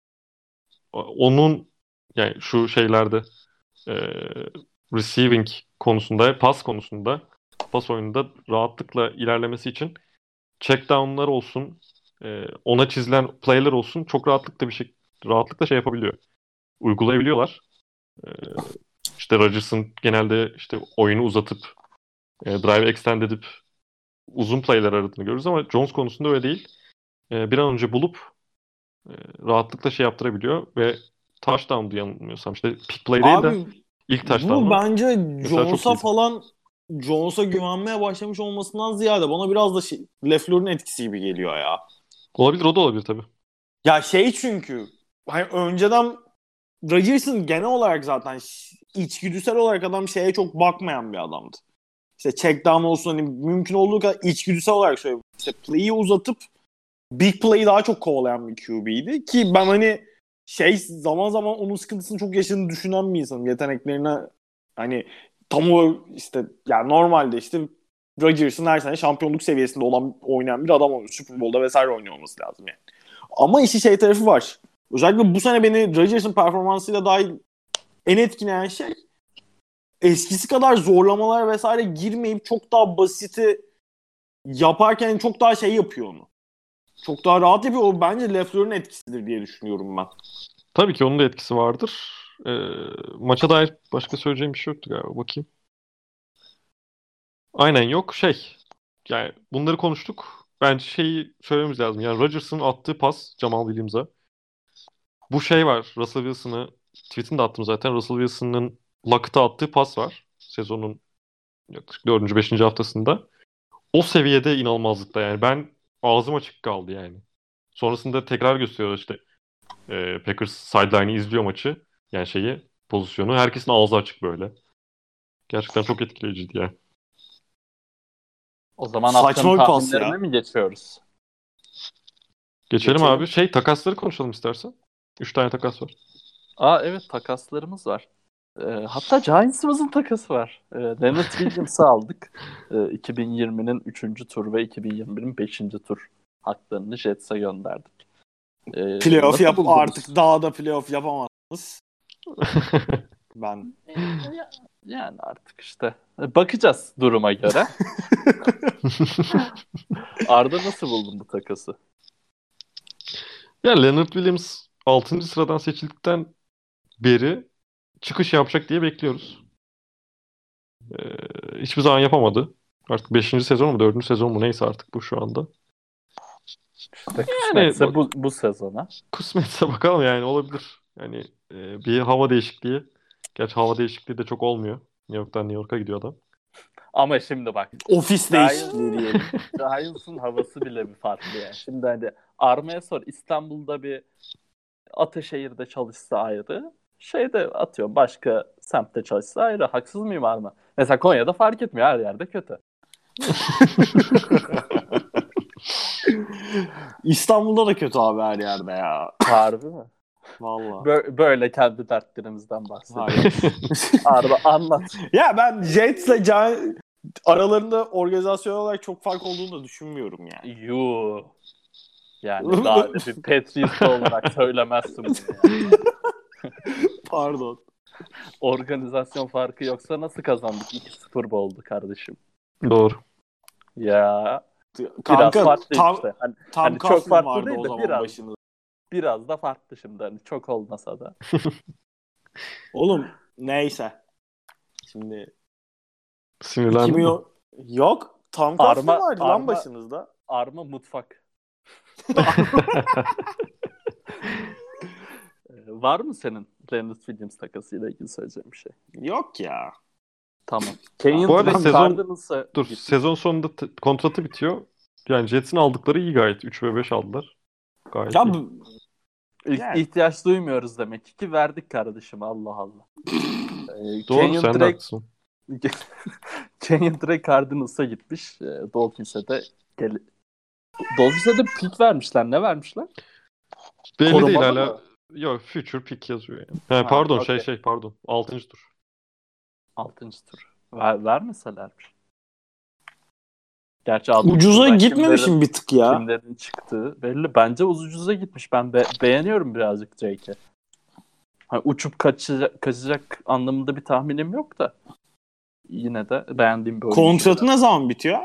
onun yani şu şeylerde e, receiving konusunda, pas konusunda, pas oyununda rahatlıkla ilerlemesi için check down'lar olsun, e, ona çizilen play'ler olsun çok rahatlıkla bir şey rahatlıkla şey yapabiliyor. Uygulayabiliyorlar. E, işte Rodgers'ın genelde işte oyunu uzatıp e, drive extend edip uzun play'ler aradığını görürüz ama Jones konusunda öyle değil. E, bir an önce bulup e, rahatlıkla şey yaptırabiliyor ve touchdown'du yanılmıyorsam. İşte pick play değil de Abi ilk bu touchdown'u bence mesela çok Jones'a iyiydi. falan Jones'a güvenmeye başlamış olmasından ziyade bana biraz da şey, LaFleur'un etkisi gibi geliyor ya. Olabilir, o da olabilir tabii. Ya şey çünkü hani önceden Rodgers'ın genel olarak zaten içgüdüsel olarak adam şeye çok bakmayan bir adamdı. İşte check down olsun hani mümkün olduğu kadar içgüdüsel olarak söylüyorum. İşte play'i uzatıp big play'i daha çok kovalayan bir Q B'ydi ki ben hani şey zaman zaman onun sıkıntısını çok yaşadığını düşünen bir insanım. Yeteneklerine hani tam o işte yani normalde işte Rodgers'ın her sene şampiyonluk seviyesinde olan oynayan bir adam olmuş. Super Bowl'da vesaire oynuyor olması lazım yani. Ama işi şey tarafı var. Özellikle bu sene beni Rodgers'ın performansıyla dahil en etkileyen şey eskisi kadar zorlamalar vesaire girmeyip çok daha basiti yaparken çok daha şey yapıyor onu. Çok daha rahat yapıyor. O bence LaFleur'un etkisidir diye düşünüyorum ben. Tabii ki onun da etkisi vardır. E, maça dair başka söyleyeceğim bir şey yoktu galiba. Bakayım. Aynen yok. Şey. Yani bunları konuştuk. Bence şeyi söylememiz lazım. Yani Rodgers'ın attığı pas Jamal Williams'a. Bu şey var. Russell Wilson'ı tweetini de attım zaten. Russell Wilson'ın Lockett'a attığı pas var. Sezonun yaklaşık dördüncü beşinci haftasında. O seviyede inanılmazlıkta yani. Ben ağzım açık kaldı yani. Sonrasında tekrar gösteriyor işte. E, Packers sideline'ı izliyor maçı. Yani şeyi, pozisyonu. Herkesin ağzı açık böyle. Gerçekten çok etkileyiciydi yani. O zaman Saçma haftanın bir pas tahminlerine ya. mi geçiyoruz? Geçelim, Geçelim. abi. Şey, takasları konuşalım istersen. Üç tane takas var. Aa evet, takaslarımız var. Ee, hatta Giants'ımızın takası var. Ee, Leonard Williams'ı aldık. Ee, iki bin yirminin üçüncü tur ve iki bin yirmi birin beşinci tur haklarını Jets'e gönderdik. Ee, Playoff nasıl yap buldunuz? artık daha da playoff yapamazsınız. Ben Yani artık işte bakacağız duruma göre. Arda, nasıl buldun bu takası? Ya Leonard Williams altıncı sıradan seçildikten beri çıkış yapacak diye bekliyoruz. Ee, hiçbir zaman yapamadı. Artık beşinci sezon mu dördüncü sezon mu neyse artık bu şu anda. İşte Yani kısmetse bu, bu sezona. kısmetse bakalım yani, olabilir. Yani e, bir hava değişikliği. Gerçi hava değişikliği de çok olmuyor. New York'tan New York'a gidiyor adam. Ama şimdi bak, ofis değişikliği diyelim. Giants'ın havası bile bir farklı yani. Şimdi hani Arma'ya sor, İstanbul'da bir Ataşehir'de çalışsa ayrı, şeyde atıyorum başka semtte çalışsa ayrı. Haksız mıyım Arma? Mesela Konya'da fark etmiyor, her yerde kötü. İstanbul'da da kötü abi her yerde ya. Harbi mi? Vallahi. Bö- böyle kendi dertlerimizden bahsediyoruz. Hayır. Arda, anlat. Ya ben Jets'le Can aralarında organizasyon olarak çok fark olduğunu da düşünmüyorum yani. Yuu. Yani daha öyle bir Patriots olarak söylemezsin bunu yani. Pardon. Organizasyon farkı yoksa nasıl kazandık? iki sıfır oldu kardeşim. Doğru. Ya Kanka biraz farklı tam, işte. Hani, tam hani çok Coughlin farklı vardı değil o de zaman biraz, başında. biraz da farklı şimdi. Hani çok olmasa da. Oğlum neyse. Şimdi Sinirlendin mi? iki bin yok. Tam Arma- Coughlin vardı lan Arma- başınızda. Arma mutfak. Ee, Var mı senin Leonard Williams takasıyla ilgili söyleyeceğim bir şey? Yok ya. Tamam. Kenyon Bu arada Drake sezon- Cardinals'a Dur, gitmiş. sezon sonunda t- kontratı bitiyor. Yani Jets'in aldıkları iyi gayet. üç ve beş aldılar. Gayet Ya iyi. bu- İh- Yani. ihtiyaç duymuyoruz demek ki ki verdik kardeşim, Allah Allah. Ee, Doğru, Kenyon sen de Drake haklısın. Kenyon Drake Cardinals'a gitmiş. E, Dolphins'e de gel Dolphins'e de pick vermişler. Ne vermişler? Belli değil Korumalı hala. mı? Yok, future pick yazıyor yani. Ha, Ha, pardon şey okey. şey pardon. altıncı tur. Altıncı tur. Ver, vermeselermiş. Gerçi altıncı Ucuza turdan gitmemişim kimlerin, bir tık ya. kimlerin çıktığı belli. Bence ucuza gitmiş. Ben be- beğeniyorum birazcık Drake'i. Hani uçup kaçacak, kaçacak anlamında bir tahminim yok da yine de beğendiğim bir oyuncu. Kontratı ne zaman bitiyor?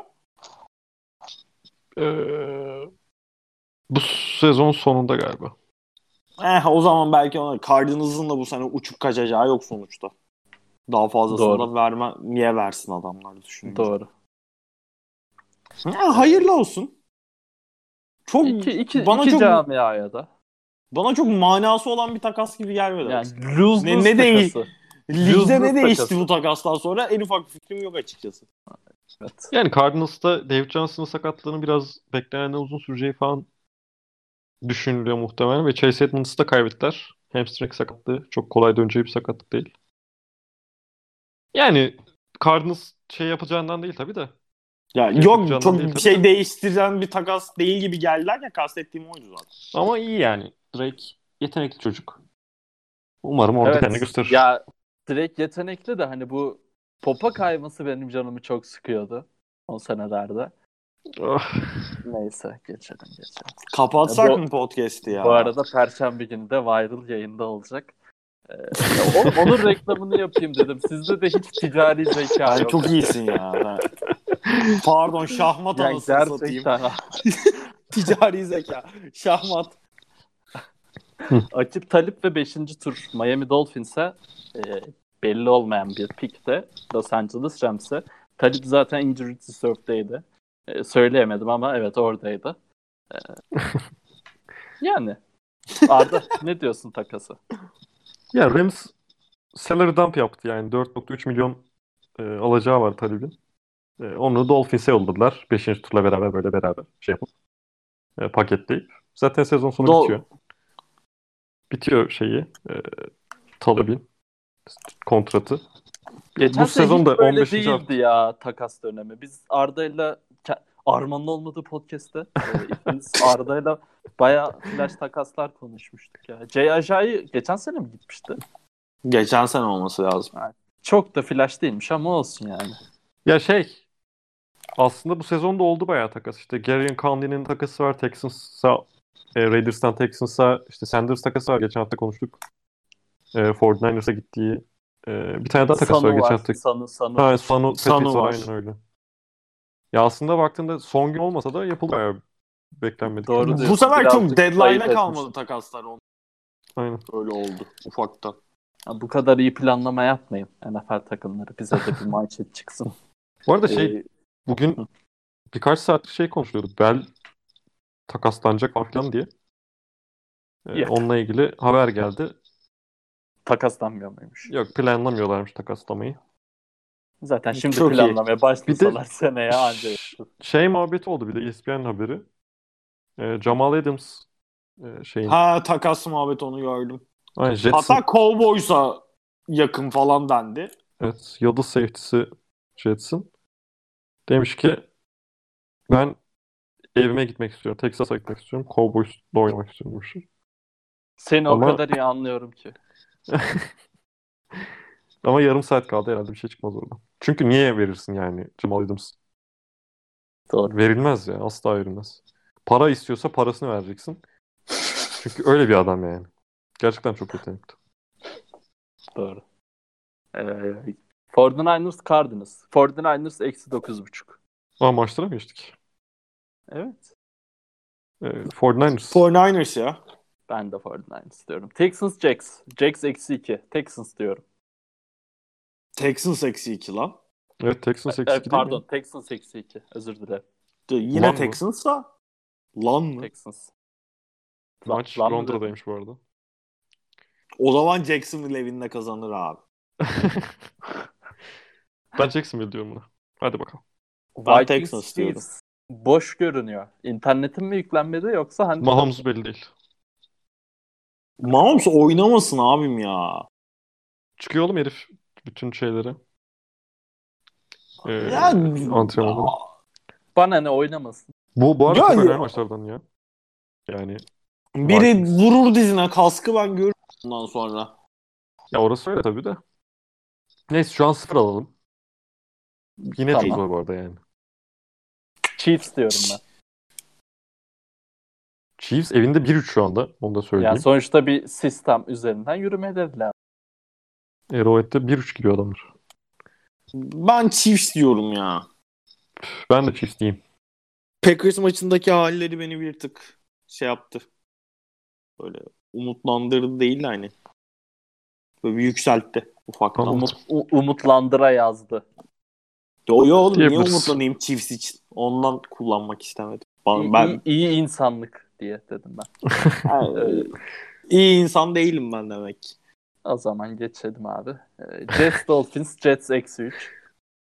Ee, bu sezon sonunda galiba. Eh o zaman belki ona Cardinals'ın da bu sene uçup kaçacağı yok sonuçta. Daha fazlasını Doğru. da verme, niye versin adamlar düşününce. Doğru. Ha, hayırlı olsun. Çok İki, iki, bana iki çok camiaya da. bana çok manası olan bir takas gibi gelmedi. Yani açıkçası. lose ne, lose ne değil. takası. Ligde Lose ne lose değişti takası. bu takastan sonra en ufak bir fikrim yok açıkçası. Evet. Yani Cardinals'ta David Johnson'ın sakatlığının biraz beklenenden uzun süreceği falan düşünülüyor muhtemelen ve Chase Edmonds'ı da kaybettiler. Hamstring sakatlığı çok kolay döneceği bir sakatlık değil. Yani Cardinals şey yapacağından değil tabii de. Ya Şey yok yapacağından çok değil bir tabii şey de. değiştiren bir takas değil gibi geldiler ya, kastettiğim oydu zaten. Ama iyi yani. Drake yetenekli çocuk. Umarım orada kendini Evet. gösterir. Ya direkt yetenekli de hani bu popa kayması benim canımı çok sıkıyordu o senelerde. Ah. Neyse geçelim geçelim. Kapatsak Bu- mı podcast'i ya? Bu arada Perşembe günü de Viral yayında olacak. Ee, o- onun reklamını yapayım dedim. Sizde de hiç ticari zeka Ay, yok. çok iyisin ya. Ben- Pardon, şahmat Yani anasını satayım. gerçekten Ticari zeka. Şahmat. Akip Talip ve beşinci tur Miami Dolphins'e e, belli olmayan bir pick de Los Angeles Rams'e. Talip zaten injury reserve'deydi. E, söyleyemedim ama evet oradaydı. E, yani Arda ne diyorsun takası? Ya Rams salary dump yaptı yani. dört nokta üç milyon e, alacağı var Talib'in. E, onu Dolphins'e yolladılar. beşinci turla beraber böyle beraber şey yapıp e, paketleyip. Zaten sezon sonu Dol- bitiyor. Bitiyor şeyi. E, Talib'in kontratı. Geçen Bu sene sezon hiç da böyle on beşinci değildi hafta. ya takas dönemi. Biz Arda'yla Ke- Arman'ın olmadığı podcast'te e, ikimiz Arda'yla bayağı flash takaslar konuşmuştuk ya. Jay Ajayi geçen sene mi gitmişti? Geçen sene olması lazım. Çok da flash değilmiş ama olsun yani. Ya şey aslında bu sezonda oldu bayağı takas. İşte Garyon Conley'nin takası var. Texans'a e, Raiders'tan Texans'a işte Sanders takası var. Geçen hafta konuştuk. E, kırk dokuz ers'a gittiği. E, bir tane daha takası var Sanu geçen var. hafta. Sanu, Sanu. Ha, Sanu, Sanu Petit var. var. Aynen öyle. Ya aslında baktığında son gün olmasa da yapıldı bayağı beklenmedik. Doğru takas. diyorsun. Bu sefer Birazcık çok deadline'a ayıp kalmadı etmiştim. takaslar. On- Aynen. Öyle oldu ufakta. Ya bu kadar iyi planlama yapmayın N F L takımları. Bize de bir manşet çıksın. Bu arada şey Ee, bugün birkaç saattir şey konuşuyordu. Bell takaslanacak falan filan diye. E, Yok. onunla ilgili haber geldi. takaslanmıyor muymuş? Yok, planlamıyorlarmış takaslamayı. Zaten şimdi Çok iyi. planlamaya başlasalar Bir de- seneye anca. Ş- Şey muhabbeti oldu bir de E S P N haberi. E, Jamal Adams e, şeyin. Ha, takas muhabbeti, onu gördüm. Aynen, Jets'in, Hatta Cowboys'a yakın falan dendi. evet, yıldız safety'si Jets'in. Demiş ki ben evime gitmek istiyorum. Texas'a gitmek istiyorum. Cowboys'la oynamak istiyorum. demiş. Seni Ama- o kadar iyi anlıyorum ki. Ama yarım saat kaldı herhalde, bir şey çıkmaz oradan. Çünkü niye verirsin yani Jamal Adams? Doğru. Verilmez ya. Asla verilmez. Para istiyorsa parasını vereceksin. Çünkü öyle bir adam yani. Gerçekten çok yetenekli. Doğru. Ee, kırk dokuz Cardinals. kırk dokuz eksi dokuz buçuk. Aa, maçlara mı geçtik? Evet. Ee, kırk dokuz. kırk dokuz ya. Ben de kırk dokuz diyorum. Texans Jags. Jags eksi iki. Texans diyorum. Texans eksi iki lan. Evet, Texans Ee, eksi iki değil pardon mi? Texans eksi iki. Özür dilerim. De, Yine Lan mı? Texans'sa lan mı? Texans. Maç Lan mı Londra'daymış bu arada. O zaman Jacksonville evinde kazanır abi. Ben Jacksonville diyorum buna. Hadi bakalım. Ben Vikings Texans diyorum. Chiefs boş görünüyor. İnternetin mi yüklenmedi yoksa hani Mahomes belli değil. Mahomes oynamasın abim ya. Çıkıyor oğlum herif bütün şeylere. Ee, Ya, antrenmanı. Bana ne oynamasın. Bu, bu arada Ya- çok önemli maçlardan ya. Yani biri Vikings. vurur dizine kaskı ben görürüm bundan sonra. Ya orası öyle tabii de. Neyse şu an sıfır alalım. Yine Tamam. çok zor bu arada yani. Chiefs diyorum ben. Chiefs evinde bir üç şu anda. Onu da söyleyeyim. Yani sonuçta bir sistem üzerinden yürümeleri lazım. Arrowhead'de bir üç gidiyor adamlar. Ben Chiefs diyorum ya. Ben de Chiefs diyeyim. Packers maçındaki halleri beni bir tık şey yaptı. Böyle umutlandırdı değil de hani. Böyle bir yükseltti ufaktan. Anladım. Umut, u- umutlandıra yazdı. Yo yo oğlum niye Diyebiliriz. umutlanayım Chiefs için? Ondan kullanmak istemedim. İyi, Ben, iyi, iyi insanlık diye dedim ben. ben Ee, iyi insan değilim ben demek. O zaman geçelim abi. Ee, Jets Dolphins, Jets eksi üç.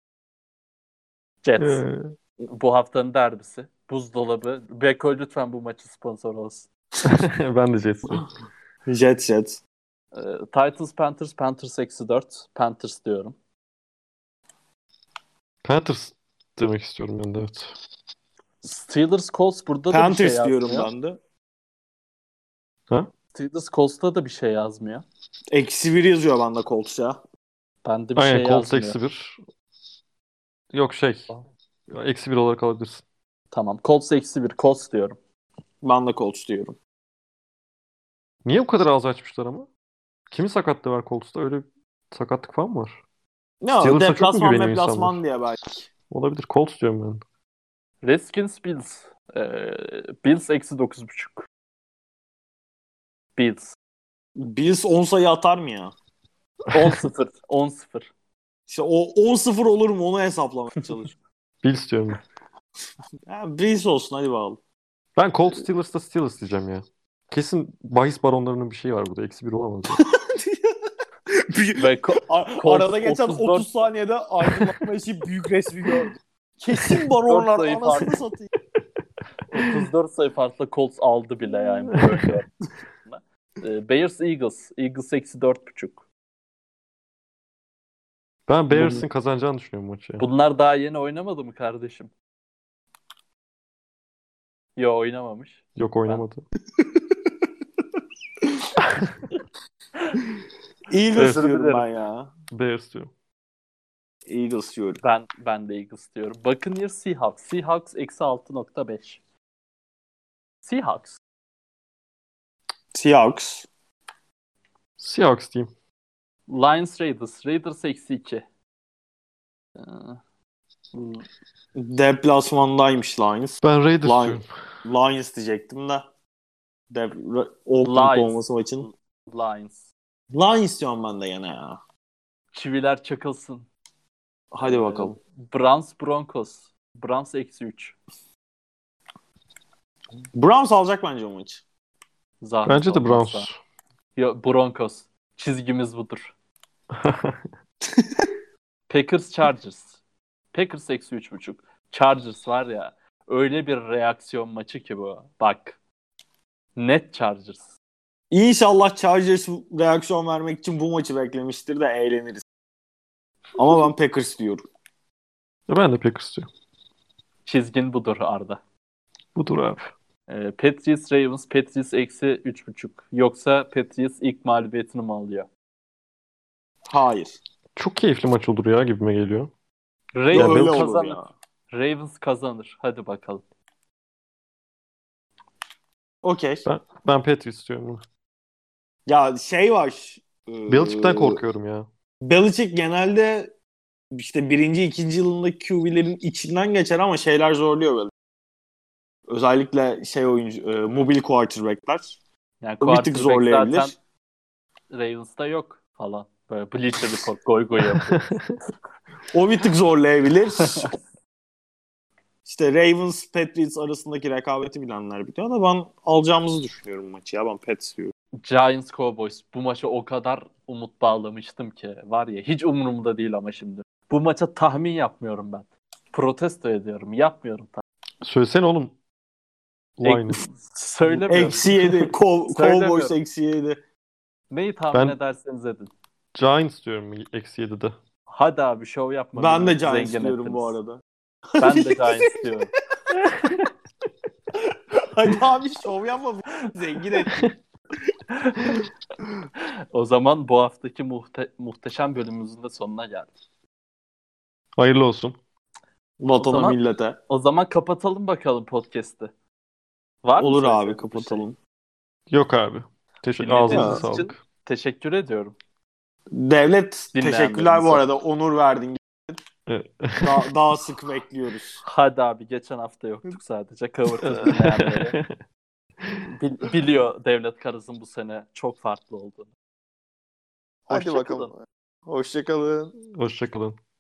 Jets. Ee, Bu haftanın derbisi. Buzdolabı. Beko lütfen bu maçı sponsor olsun. ben de Jets diyorum. Jet jet. Ee, Titans, Panthers, Panthers eksi dört. Panthers diyorum. Panthers demek istiyorum ben de evet. Steelers, Colts burada da bir Panthers şey diyorum yazmıyor. ben de. Steelers, Colts'ta da bir şey yazmıyor. Eksi bir yazıyor bende Colts ya. Bende bir Aynen şey Colts yazmıyor. eksi bir. Yok şey. Eksi bir olarak alabilirsin. Tamam. Colts eksi bir. Colts diyorum. Ben de Colts diyorum. Niye bu kadar az açmışlar ama? Kimin sakatlığı var Colts'ta? Öyle bir sakatlık falan mı var? Ne o? Steelers'a çok mu Deplasman güveniyor deplasman insanlar? diye belki. Olabilir. Colts diyorum ben. Redskins, Bills. Ee, Bills eksi dokuz buçuk. Bills. Bills on sayı atar mı ya? on sıfır. on sıfır. İşte o on sıfır olur mu onu hesaplamaya çalışıyorum. Bills diyorum ben. Ya Bills olsun hadi bakalım. Ben Colts Steelers'ta Steelers diyeceğim ya. Kesin bahis baronlarının bir şeyi var burada. Eksi bir olamaz ya. Ve ko- A- Colts Arada geçen otuz dört otuz saniyede aydınlatma için büyük resmi gördüm. Kesin baronlar sayı anasını fark. satayım. otuz dört sayı farklı Colts aldı bile yani. bu bölge. Ee, Bears, Eagles. Eagles eksi dört buçuk. Ben Bears'ın kazanacağını düşünüyorum maçı ya. Bunlar daha yeni oynamadı mı kardeşim? Yo oynamamış. Yok oynamadı. Eagles Özür diyorum dilerim. ben ya. Bears diyorum. Eagles diyorum. Ben ben de Eagles diyorum. Buccaneers, Seahawks. Seahawks eksi altı nokta beş. Seahawks. Seahawks. Seahawks diyeyim. Lions, Raiders. Raiders eksi iki. Ee, Deplasmandaymış Lions. Ben Raiders Lions. diyorum. Lions diyecektim de. De Oakland Lions. olması maçın. Lions. Lions diyorum ben de yine ya. Çiviler çakılsın. Hadi Ee, bakalım. Browns, Broncos. Browns eksi üç. Browns alacak bence o maçı. Zahmet Bence de olmazsa. Browns. Yo, Broncos. Çizgimiz budur. Packers, Chargers. Packers eksi üç buçuk. Chargers var ya öyle bir reaksiyon maçı ki bu. Bak. Net Chargers. İnşallah Chargers reaksiyon vermek için bu maçı beklemiştir de eğleniriz. Ama ben Packers diyorum. Ben de Packers diyorum. Çizgin budur Arda. Budur abi. Ee, Patriots, Ravens. Patriots eksi üç buçuk. Yoksa Patriots ilk mağlubiyetini mi alıyor? Hayır. Çok keyifli maç olur ya gibime geliyor. Ravens Ya, Öyle olur kazanır. ya. Ravens kazanır. Hadi bakalım. Okey. Ben, ben Patriots diyorum bunu. Ya şey var. E, Belichick'ten korkuyorum ya. Belichick genelde işte birinci, ikinci yılındaki Q B'lerin içinden geçer ama şeyler zorluyor böyle. Özellikle şey oyuncu, e, mobil quarterback'ler. Yani O bir tık quarterback zorlayabilir. zaten Ravens'ta yok falan. Böyle Bleacher Report goy goy yapıyor. O bir tık zorlayabilir. İşte Ravens, Patriots arasındaki rekabeti bilenler biliyor da ben alacağımızı düşünüyorum maçı ya. Ben Pats diyorum. Giants, Cowboys. Bu maça o kadar umut bağlamıştım ki. Var ya hiç umurumda değil ama şimdi. Bu maça tahmin yapmıyorum ben. Protesto ediyorum. Yapmıyorum. Söylesene oğlum. Lions. Söylemiyorum. Eksi yedi. Col- Söylemiyorum. Cowboys eksi yedi. Neyi tahmin Ben- ederseniz edin. Giants diyorum eksi yedide. Hadi abi şov yapma. Ben de beni Giants zengin diyorum ettiniz. bu arada. Ben de Giants diyorum. Hadi abi şov yapma. Zengin et. O zaman bu haftaki muhte- muhteşem bölümümüzün de sonuna geldik. Hayırlı olsun. Vatana zaman- millete. O zaman kapatalım bakalım podcast'i. Var mı Olur söyleyeceğiniz abi bir şey? kapatalım. Yok abi. Teşekkür Dinlediğiniz Ağzınıza için sağlık. Teşekkür ediyorum. Devlet Dinleyenlerimize. teşekkürler bu arada. Onur verdin. Evet. Daha, daha sık bekliyoruz. Hadi abi geçen hafta yoktuk sadece. Kıvırtıp dinleyenleri. Bil- biliyor Devlet Karaz'ın bu sene çok farklı olduğunu. Hadi Hoşça bakalım. kalın. Hoşçakalın. Hoşçakalın.